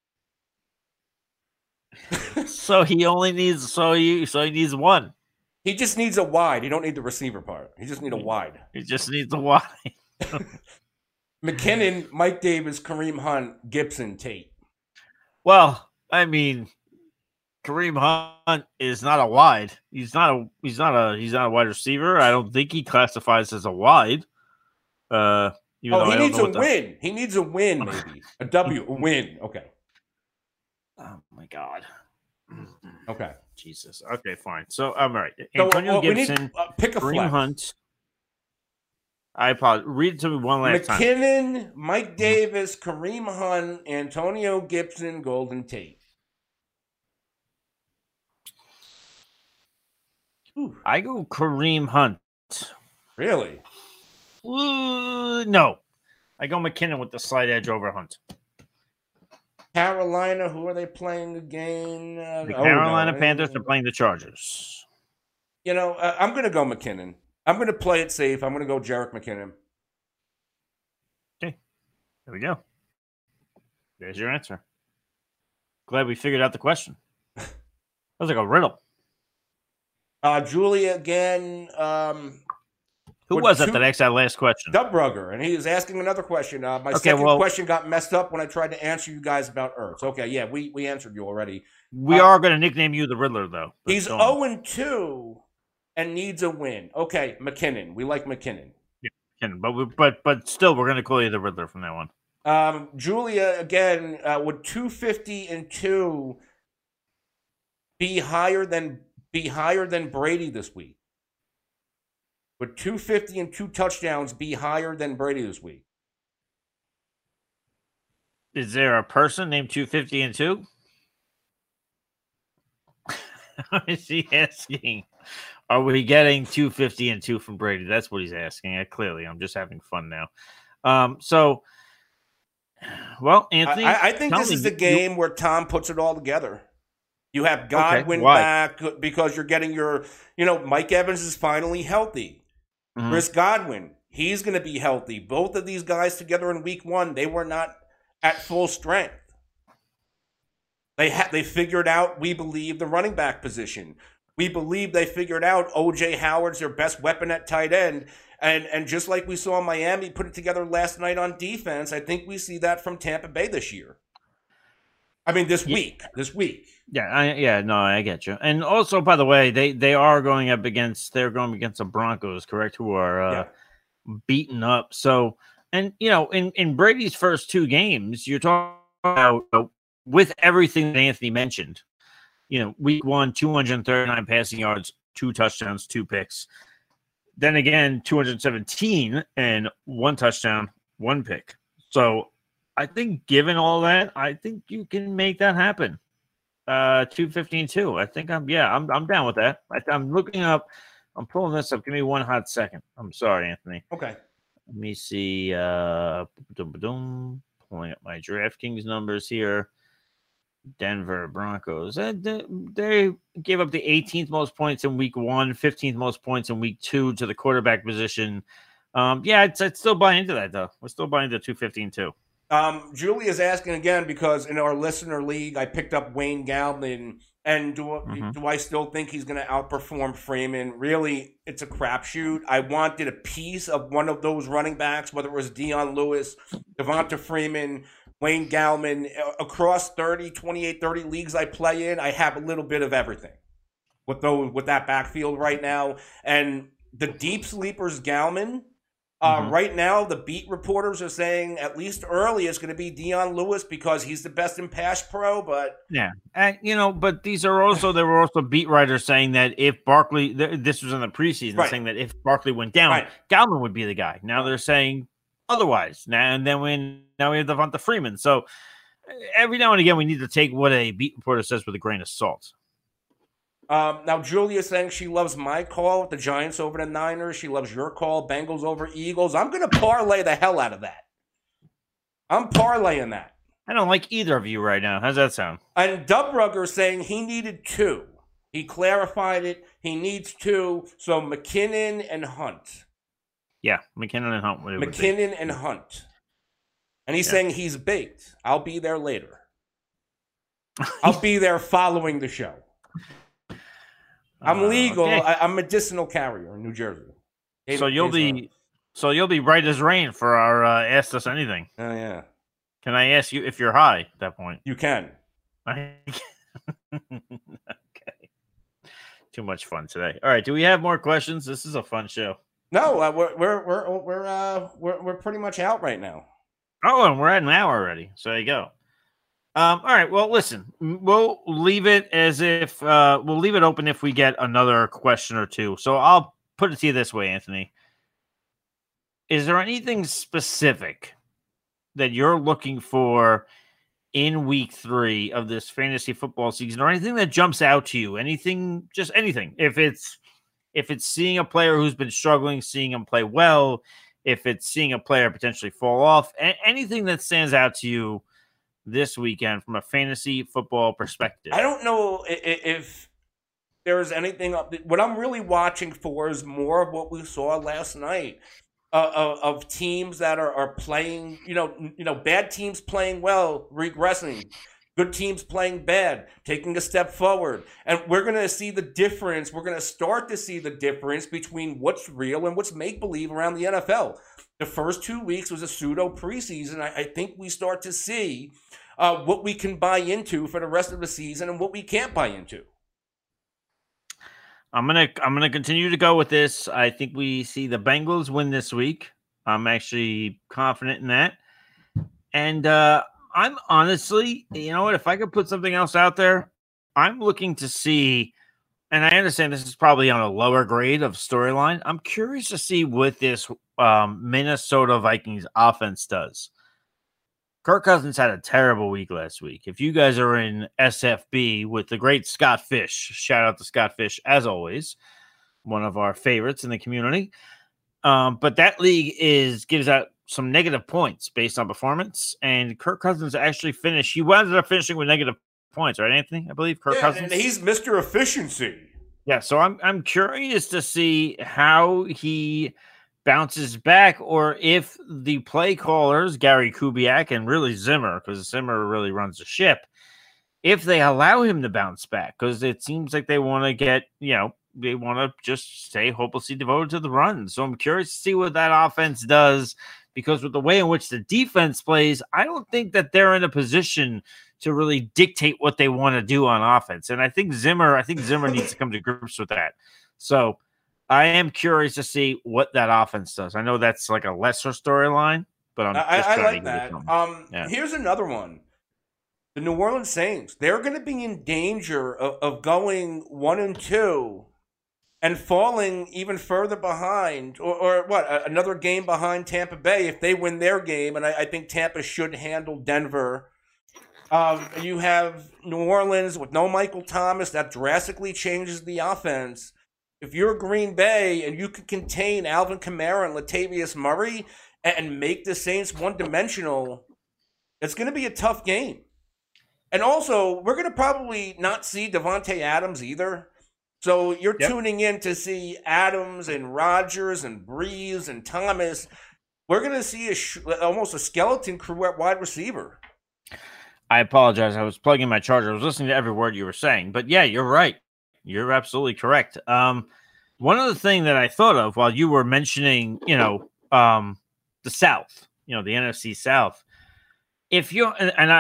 So he only needs he needs 1. He just needs a wide. He don't need the receiver part. He just needs a wide. He just needs a wide. McKinnon, Mike Davis, Kareem Hunt, Gibson, Tate. Well, I mean, Kareem Hunt is not a wide. He's not a wide receiver. I don't think he classifies as a wide. He needs a win. He needs a win, maybe. A W, a win. Okay. Oh my God. Okay. Jesus. Okay, fine. So I'm all right. Antonio Gibson, pick a Kareem flex. Hunt. I apologize. Read it to me one last time. McKinnon, Mike Davis, Kareem Hunt, Antonio Gibson, Golden Tate. I go Kareem Hunt. Really? No. I go McKinnon with the slight edge over Hunt. Carolina, who are they playing again? The Carolina Panthers are playing the Chargers. I'm going to go McKinnon. I'm going to play it safe. I'm going to go Jerick McKinnon. Okay. There we go. There's your answer. Glad we figured out the question. That was like a riddle. Julia again. Who was it that asked that last question? Dubrugger, and he is asking another question. My second question got messed up when I tried to answer you guys about Ertz. Okay, yeah, we answered you already. We are going to nickname you the Riddler, though. He's 0-2 and needs a win. Okay, McKinnon. We like McKinnon. Yeah, but still, we're going to call you the Riddler from that one. Julia again. Would 250-2 be higher than Brady this week? Would 250 and 2 touchdowns be higher than Brady this week? Is there a person named 250 and 2? Is he asking? Are we getting 250 and 2 from Brady? That's what he's asking. Clearly, I'm just having fun now. Anthony, I think this is the game where Tom puts it all together. You have Godwin back because you're getting Mike Evans is finally healthy. Mm-hmm. Chris Godwin, he's going to be healthy. Both of these guys together in week 1, they were not at full strength. They figured out, we believe, the running back position. We believe they figured out O.J. Howard's their best weapon at tight end. And just like we saw Miami put it together last night on defense, I think we see that from Tampa Bay this year. I mean, this week. Yeah, I get you. And also, by the way, they're going up against the Broncos, correct? Who are beaten up. So, and in Brady's first 2 games, you're talking about with everything that Anthony mentioned. Week 1, 239 passing yards, 2 touchdowns, 2 picks. Then again, 217 and 1 touchdown, 1 pick. So I think given all that, I think you can make that happen. 215-2. I think I'm down with that. I'm looking up. I'm pulling this up. Give me one hot second. I'm sorry, Anthony. Okay. Let me see. Pulling up my DraftKings numbers here. Denver Broncos. They gave up the 18th most points in week 1, 15th most points in week 2 to the quarterback position. I'd still buy into that, though. We're still buying the 215-2. Julia's asking again because in our listener league, I picked up Wayne Gallman. And do I still think he's going to outperform Freeman? Really, it's a crapshoot. I wanted a piece of one of those running backs, whether it was Dion Lewis, Devonta Freeman, Wayne Gallman. Across 28, 30 leagues I play in, I have a little bit of everything with that backfield right now. And the deep sleepers Gauman. Mhm. Right now, the beat reporters are saying at least early it's going to be Dion Lewis because he's the best in pass pro. But Yeah, and but there were also beat writers saying that if Barkley, this was in the preseason, Right. saying that if Barkley went down, Right. Gallman would be the guy. Now they're saying otherwise. Now we have Devonta Freeman. So every now and again, we need to take what a beat reporter says with a grain of salt. Now Julia's saying she loves my call with the Giants over the Niners. She loves your call, Bengals over Eagles. I'm going to parlay the hell out of that. I'm parlaying that. I don't like either of you right now. How's that sound? And Dubrugger saying he needed 2. He clarified it. He needs 2. So McKinnon and Hunt. Yeah, McKinnon and Hunt. McKinnon and Hunt. And he's saying he's baked. I'll be there later. I'll be there following the show. I'm legal. Okay. I'm a medicinal carrier in New Jersey. So you'll be right as rain for our Ask Us Anything. Oh, yeah. Can I ask you if you're high at that point? You can. Okay. Too much fun today. All right. Do we have more questions? This is a fun show. No, we're pretty much out right now. Oh, and we're at an hour already. So there you go. All right. Well, listen, we'll leave it we'll leave it open if we get another question or two. So I'll put it to you this way, Anthony. Is there anything specific that you're looking for in week 3 of this fantasy football season, or anything that jumps out to you? Anything, just anything. If it's seeing a player who's been struggling, seeing him play well, if it's seeing a player potentially fall off, anything that stands out to you this weekend from a fantasy football perspective. I don't know if there's anything. What I'm really watching for is more of what we saw last night of teams that are playing. Bad teams playing well, regressing. Good teams playing bad, taking a step forward. And we're going to see the difference. We're going to start to see the difference between what's real and what's make-believe around the NFL. The first 2 weeks was a pseudo preseason. I think we start to see what we can buy into for the rest of the season and what we can't buy into. I'm gonna continue to go with this. I think we see the Bengals win this week. I'm actually confident in that. And I'm honestly, you know what? If I could put something else out there, I'm looking to see, and I understand this is probably on a lower grade of storyline. I'm curious to see what this Minnesota Vikings offense does. Kirk Cousins had a terrible week last week. If you guys are in SFB with the great Scott Fish, shout out to Scott Fish as always, one of our favorites in the community. But that league gives out some negative points based on performance, and Kirk Cousins actually finished. He wound up finishing with negative points, right, Anthony? I believe Kirk Cousins. And he's Mr. Efficiency. Yeah, so I'm curious to see how he bounces back, or if the play callers, Gary Kubiak and really Zimmer, because Zimmer really runs the ship, if they allow him to bounce back, because it seems like they want to get, they want to just stay hopelessly devoted to the run. So I'm curious to see what that offense does, because with the way in which the defense plays, I don't think that they're in a position to really dictate what they want to do on offense. And I think Zimmer needs to come to grips with that. So I am curious to see what that offense does. I know that's like a lesser storyline, but I like that. Here's another one. The New Orleans Saints, they're going to be in danger of going 1-2 and falling even further behind, or another game behind Tampa Bay if they win their game. And I think Tampa should handle Denver. You have New Orleans with no Michael Thomas. That drastically changes the offense. If you're Green Bay and you can contain Alvin Kamara and Latavius Murray and make the Saints one-dimensional, it's going to be a tough game. And also, we're going to probably not see Devontae Adams either. So you're tuning in to see Adams and Rodgers and Breeze and Thomas. We're going to see almost a skeleton crew at wide receiver. I apologize. I was plugging my charger. I was listening to every word you were saying. But yeah, you're right. You're absolutely correct. One other thing that I thought of while you were mentioning, the South, the NFC South. If you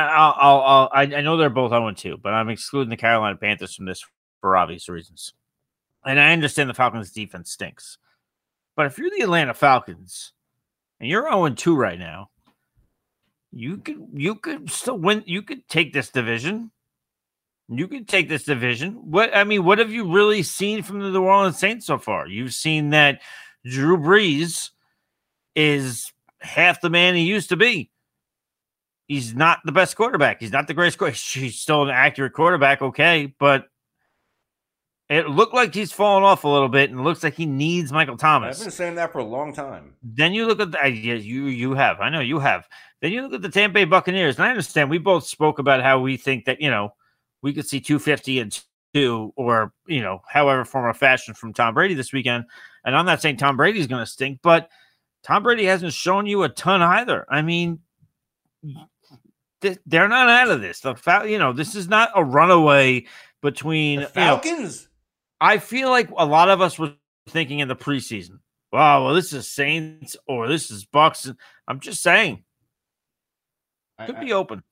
I know they're both 0-2, but I'm excluding the Carolina Panthers from this for obvious reasons. And I understand the Falcons' defense stinks. But if you're the Atlanta Falcons and you're 0-2 right now, you could still win. You could take this division. You could take this division. What have you really seen from the New Orleans Saints so far? You've seen that Drew Brees is half the man he used to be. He's not the best quarterback. He's not the greatest quarterback. He's still an accurate quarterback, okay, but it looked like he's fallen off a little bit, and it looks like he needs Michael Thomas. I've been saying that for a long time. Then you look at you have. I know you have. Then you look at the Tampa Bay Buccaneers, and I understand we both spoke about how we think that, we could see 250 and 2 or, however form or fashion from Tom Brady this weekend. And I'm not saying Tom Brady's going to stink, but Tom Brady hasn't shown you a ton either. I mean, they're not out of this. This is not a runaway between the Falcons. I feel like a lot of us were thinking in the preseason, wow, well, this is Saints or this is Bucs. I'm just saying, could be open.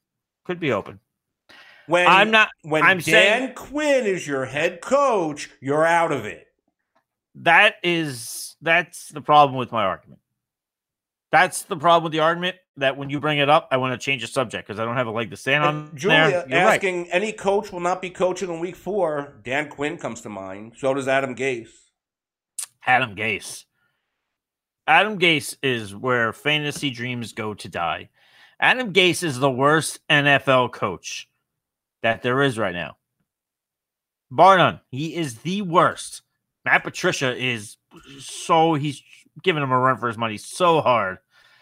When I'm Dan saying Quinn is your head coach, you're out of it. That's the problem with my argument. That's the problem with the argument, that when you bring it up, I want to change the subject because I don't have a leg to stand on. Julia asking, right. Any coach will not be coaching in week 4. Dan Quinn comes to mind. So does Adam Gase. Adam Gase is where fantasy dreams go to die. Adam Gase is the worst NFL coach that there is right now. Bar none. He is the worst. Matt Patricia he's giving him a run for his money so hard.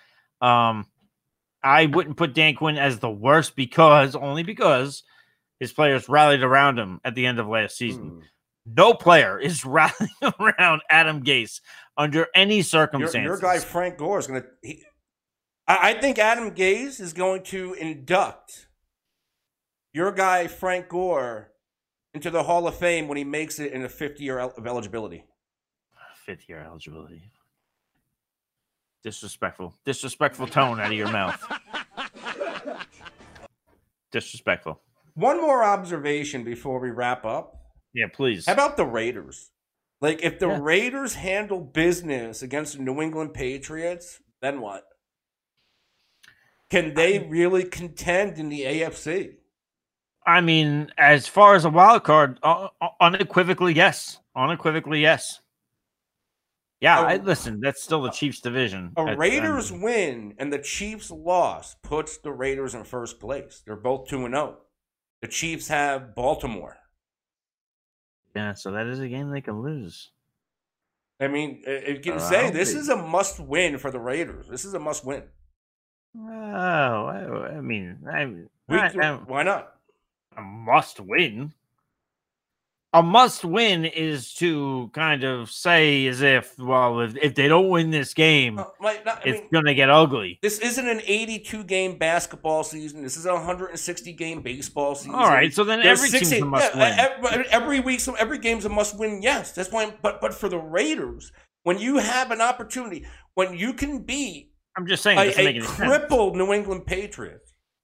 I wouldn't put Dan Quinn as the worst only because his players rallied around him at the end of last season. No player is rallying around Adam Gase under any circumstances. Your guy Frank Gore is going to. I think Adam Gase is going to induct your guy Frank Gore into the Hall of Fame when he makes it in the 5th year of eligibility. 5th year eligibility. Disrespectful tone out of your mouth. Disrespectful. One more observation before we wrap up. Yeah, please. How about the Raiders? Like, if the Raiders handle business against the New England Patriots, then what? Can they really contend in the AFC? I mean, as far as a wild card, unequivocally, yes. Yeah, listen, that's still the Chiefs' division. A Raiders win and the Chiefs' loss puts the Raiders in first place. They're both 2-0. The Chiefs have Baltimore. Yeah, so that is a game they can lose. I mean, you can say this is a must-win for the Raiders. This is a must-win. Oh, I mean, why not? A must-win. A must-win is to kind of say as if, well, if they don't win this game, it's going to get ugly. This isn't an 82-game basketball season. This is a 160-game baseball season. All right, so then every team's a must-win. Every week, every game's a must-win, yes. That's why. But for the Raiders, when you have an opportunity, when you can beat I'm just saying, a crippled New England Patriots,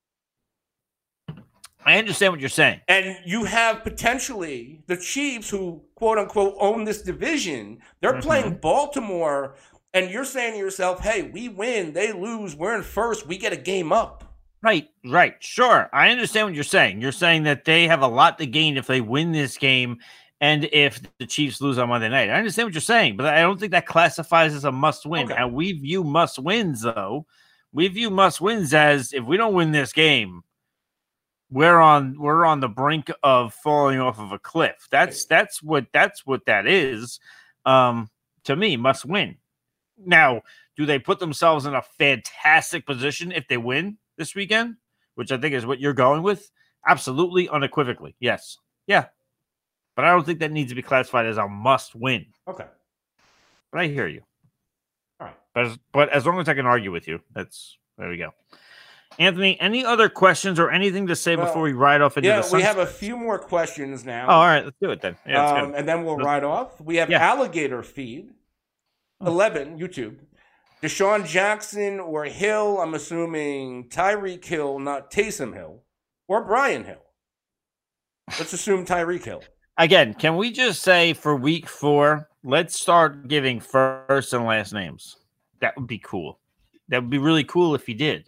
I understand what you're saying. And you have potentially the Chiefs who, quote unquote, own this division. They're playing Baltimore, and you're saying to yourself, hey, we win, they lose, we're in first, we get a game up. Right. Sure. I understand what you're saying. You're saying that they have a lot to gain if they win this game and if the Chiefs lose on Monday night. I understand what you're saying, but I don't think that classifies as a must-win. Okay. Now, we view must-wins, though. We view must-wins as if we don't win this game, we're on the brink of falling off of a cliff. That's what that is. To me, must win. Now, do they put themselves in a fantastic position if they win this weekend? Which I think is what you're going with. Absolutely, unequivocally, yes, yeah. But I don't think that needs to be classified as a must win. Okay, but I hear you. All right, but as long as I can argue with you, there we go. Anthony, any other questions or anything to say before we ride off into the sunset? We have a few more questions now. Oh, all right, let's do it then. Yeah, and then we'll ride off. We have Alligator Feed, 11, YouTube. Deshaun Jackson or Hill, I'm assuming Tyreek Hill, not Taysom Hill, or Brian Hill. Let's assume Tyreek Hill. Again, can we just say for week 4, let's start giving first and last names. That would be cool. That would be really cool if you did.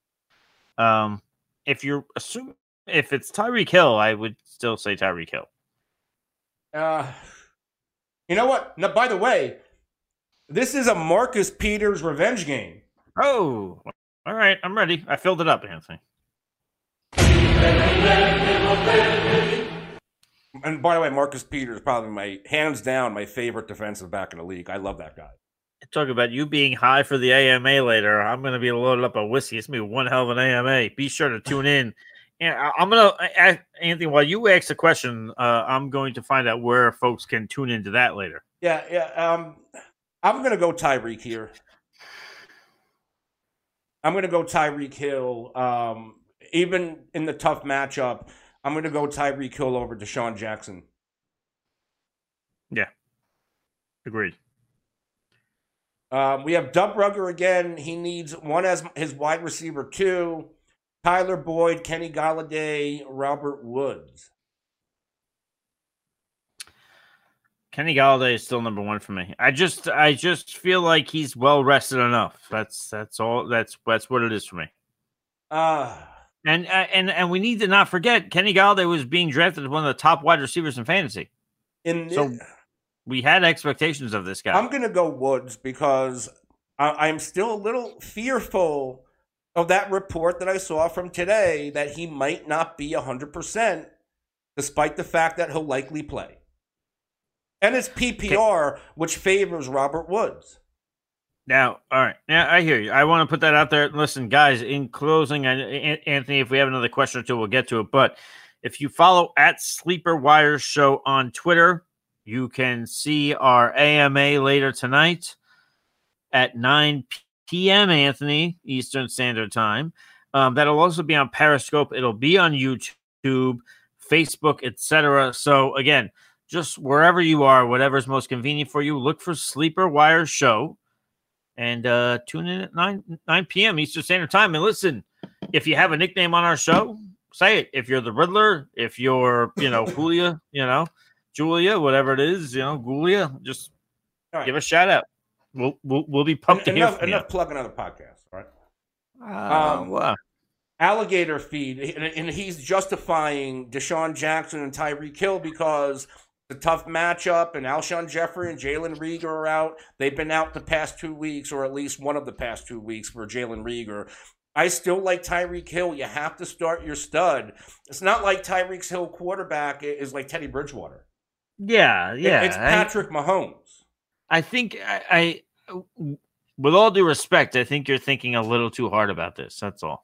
If you're assuming if it's Tyreek Hill, I would still say Tyreek Hill. You know what? Now, by the way, this is a Marcus Peters revenge game. Oh, all right. I'm ready. I filled it up, Anthony. And by the way, Marcus Peters is probably hands down my favorite defensive back in the league. I love that guy. Talk about you being high for the AMA later. I'm going to be loaded up on whiskey. It's going to be one hell of an AMA. Be sure to tune in. And I'm going to, Anthony, while you ask the question, I'm going to find out where folks can tune into that later. Yeah. I'm going to go Tyreek here. I'm going to go Tyreek Hill. Even in the tough matchup, I'm going to go Tyreek Hill over Deshaun Jackson. Yeah. Agreed. We have Dub Rugger again. He needs one as his wide receiver 2. Tyler Boyd, Kenny Golladay, Robert Woods. Kenny Golladay is still number 1 for me. I just feel like he's well rested enough. That's all. That's what it is for me. And we need to not forget Kenny Golladay was being drafted as one of the top wide receivers in fantasy. So we had expectations of this guy. I'm going to go Woods because I'm still a little fearful of that report that I saw from today that he might not be 100%, despite the fact that he'll likely play. And it's PPR, which favors Robert Woods. Now, all right. Now, I hear you. I want to put that out there. Listen, guys, in closing, Anthony, if we have another question or two, we'll get to it. But if you follow at Sleeper Wires Show on Twitter, you can see our AMA later tonight at 9 p.m., Anthony, Eastern Standard Time. That'll also be on Periscope. It'll be on YouTube, Facebook, etc. So, again, just wherever you are, whatever's most convenient for you, look for Sleeper Wires Show and tune in at 9 p.m. Eastern Standard Time. And listen, if you have a nickname on our show, say it. If you're the Riddler, if you're, Julia, Julia, whatever it is, Gulia, just give a shout out. We'll be pumped to hear from you. Enough plugging other podcasts, all right? Wow. Alligator Feed, and he's justifying Deshaun Jackson and Tyreek Hill because the tough matchup and Alshon Jeffrey and Jalen Reagor are out. They've been out the past 2 weeks, or at least one of the past 2 weeks for Jalen Reagor. I still like Tyreek Hill. You have to start your stud. It's not like Tyreek Hill quarterback is like Teddy Bridgewater. Yeah. It's Patrick Mahomes. I think I with all due respect, I think you're thinking a little too hard about this. That's all.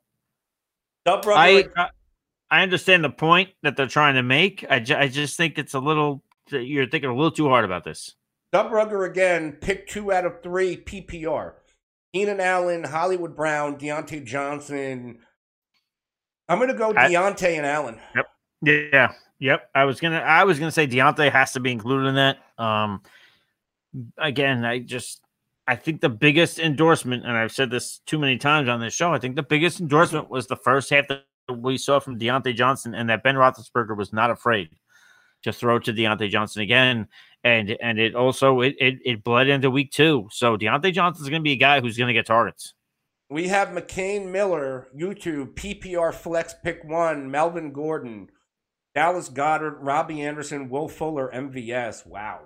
I understand the point that they're trying to make. I just think it's you're thinking a little too hard about this. Dub Rugger again, pick 2 out of 3 PPR. Keenan Allen, Hollywood Brown, Deontay Johnson. I'm going to go Deontay and Allen. Yep. Yeah. Yep. I was gonna say Deontay has to be included in that. Again, I think the biggest endorsement, and I've said this too many times on this show, I think the biggest endorsement was the first half that we saw from Deontay Johnson, and that Ben Roethlisberger was not afraid to throw to Deontay Johnson again. And it also it bled into week 2. So Deontay Johnson is going to be a guy who's going to get targets. We have McCain Miller, YouTube, PPR Flex Pick 1, Melvin Gordon, Dallas Goedert, Robbie Anderson, Will Fuller, MVS. Wow.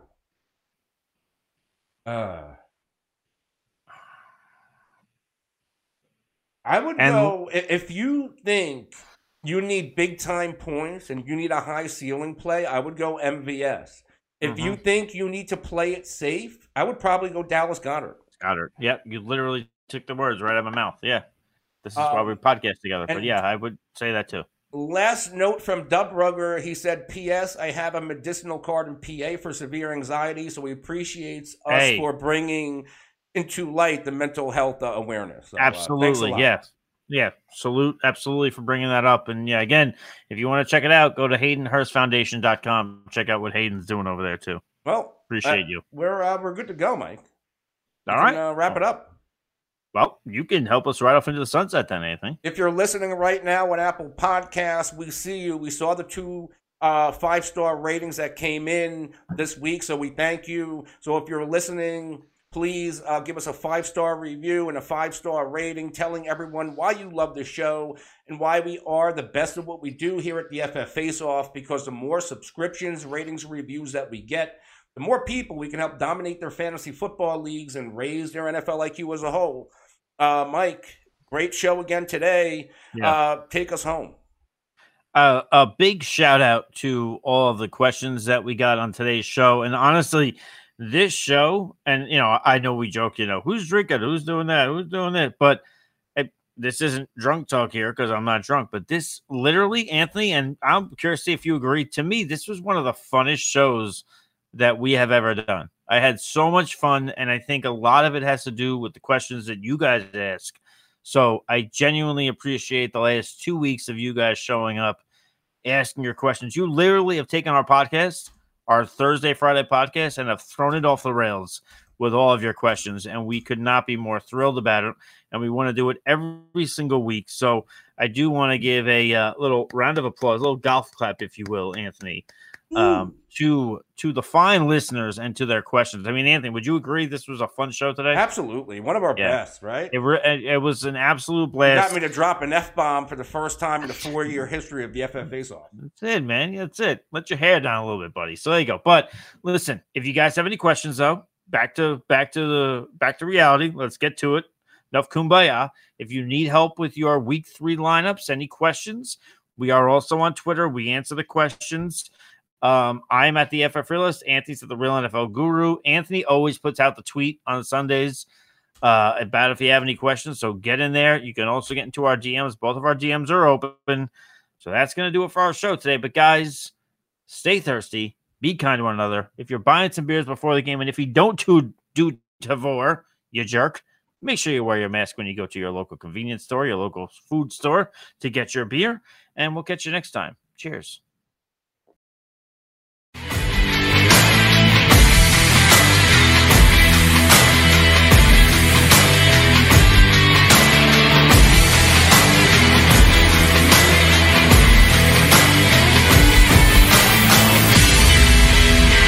I would go, if you think you need big time points and you need a high ceiling play, I would go MVS. If you think you need to play it safe, I would probably go Dallas Goedert. Yep. You literally took the words right out of my mouth. Yeah. This is why we podcast together. But yeah, I would say that too. Last note from Dub Rugger. He said, P.S. I have a medicinal card in PA for severe anxiety, so he appreciates us for bringing into light the mental health awareness. So, absolutely. Yes. Yeah. Salute. Absolutely for bringing that up. And yeah, again, if you want to check it out, go to HaydenHurstFoundation.com. Check out what Hayden's doing over there too. Well, appreciate you. We're good to go, Mike. All right. Wrap it up. Well, you can help us right off into the sunset then, Anthony. If you're listening right now on Apple Podcasts, we see you. We saw the 2 5-star ratings that came in this week, so we thank you. So if you're listening, please give us a 5-star review and a 5-star rating, telling everyone why you love the show and why we are the best of what we do here at the FF Face-Off, because the more subscriptions, ratings, reviews that we get, the more people we can help dominate their fantasy football leagues and raise their NFL IQ as a whole. Mike, great show again today. Yeah. Take us home. A big shout out to all of the questions that we got on today's show. And honestly, this show, and I know we joke, who's drinking, who's doing that, who's doing that, but this isn't drunk talk here because I'm not drunk. But this literally, Anthony, and I'm curious to see if you agree. To me, this was one of the funnest shows that we have ever done. I had so much fun, and I think a lot of it has to do with the questions that you guys ask. So I genuinely appreciate the last 2 weeks of you guys showing up, asking your questions. You literally have taken our podcast, our Thursday, Friday podcast, and have thrown it off the rails with all of your questions. And we could not be more thrilled about it. And we want to do it every single week. So I do want to give a little round of applause, a little golf clap, if you will, Anthony, to the fine listeners and to their questions. I mean, Anthony, would you agree this was a fun show today? Absolutely. One of our best, right? It was an absolute blast. You got me to drop an F-bomb for the first time in the 4-year history of the FF Face-Off. That's it, man. That's it. Let your hair down a little bit, buddy. So there you go. But listen, if you guys have any questions, though, back to reality. Let's get to it. Enough kumbaya. If you need help with your week 3 lineups, any questions, we are also on Twitter. We answer the questions. I'm at the FF Realist. Anthony's at the Real NFL Guru. Anthony always puts out the tweet on Sundays about if you have any questions. So get in there. You can also get into our DMs. Both of our DMs are open. So that's going to do it for our show today. But guys, stay thirsty. Be kind to one another. If you're buying some beers before the game, and if you don't do Tavor, you jerk, make sure you wear your mask when you go to your local convenience store, your local food store to get your beer. And we'll catch you next time. Cheers.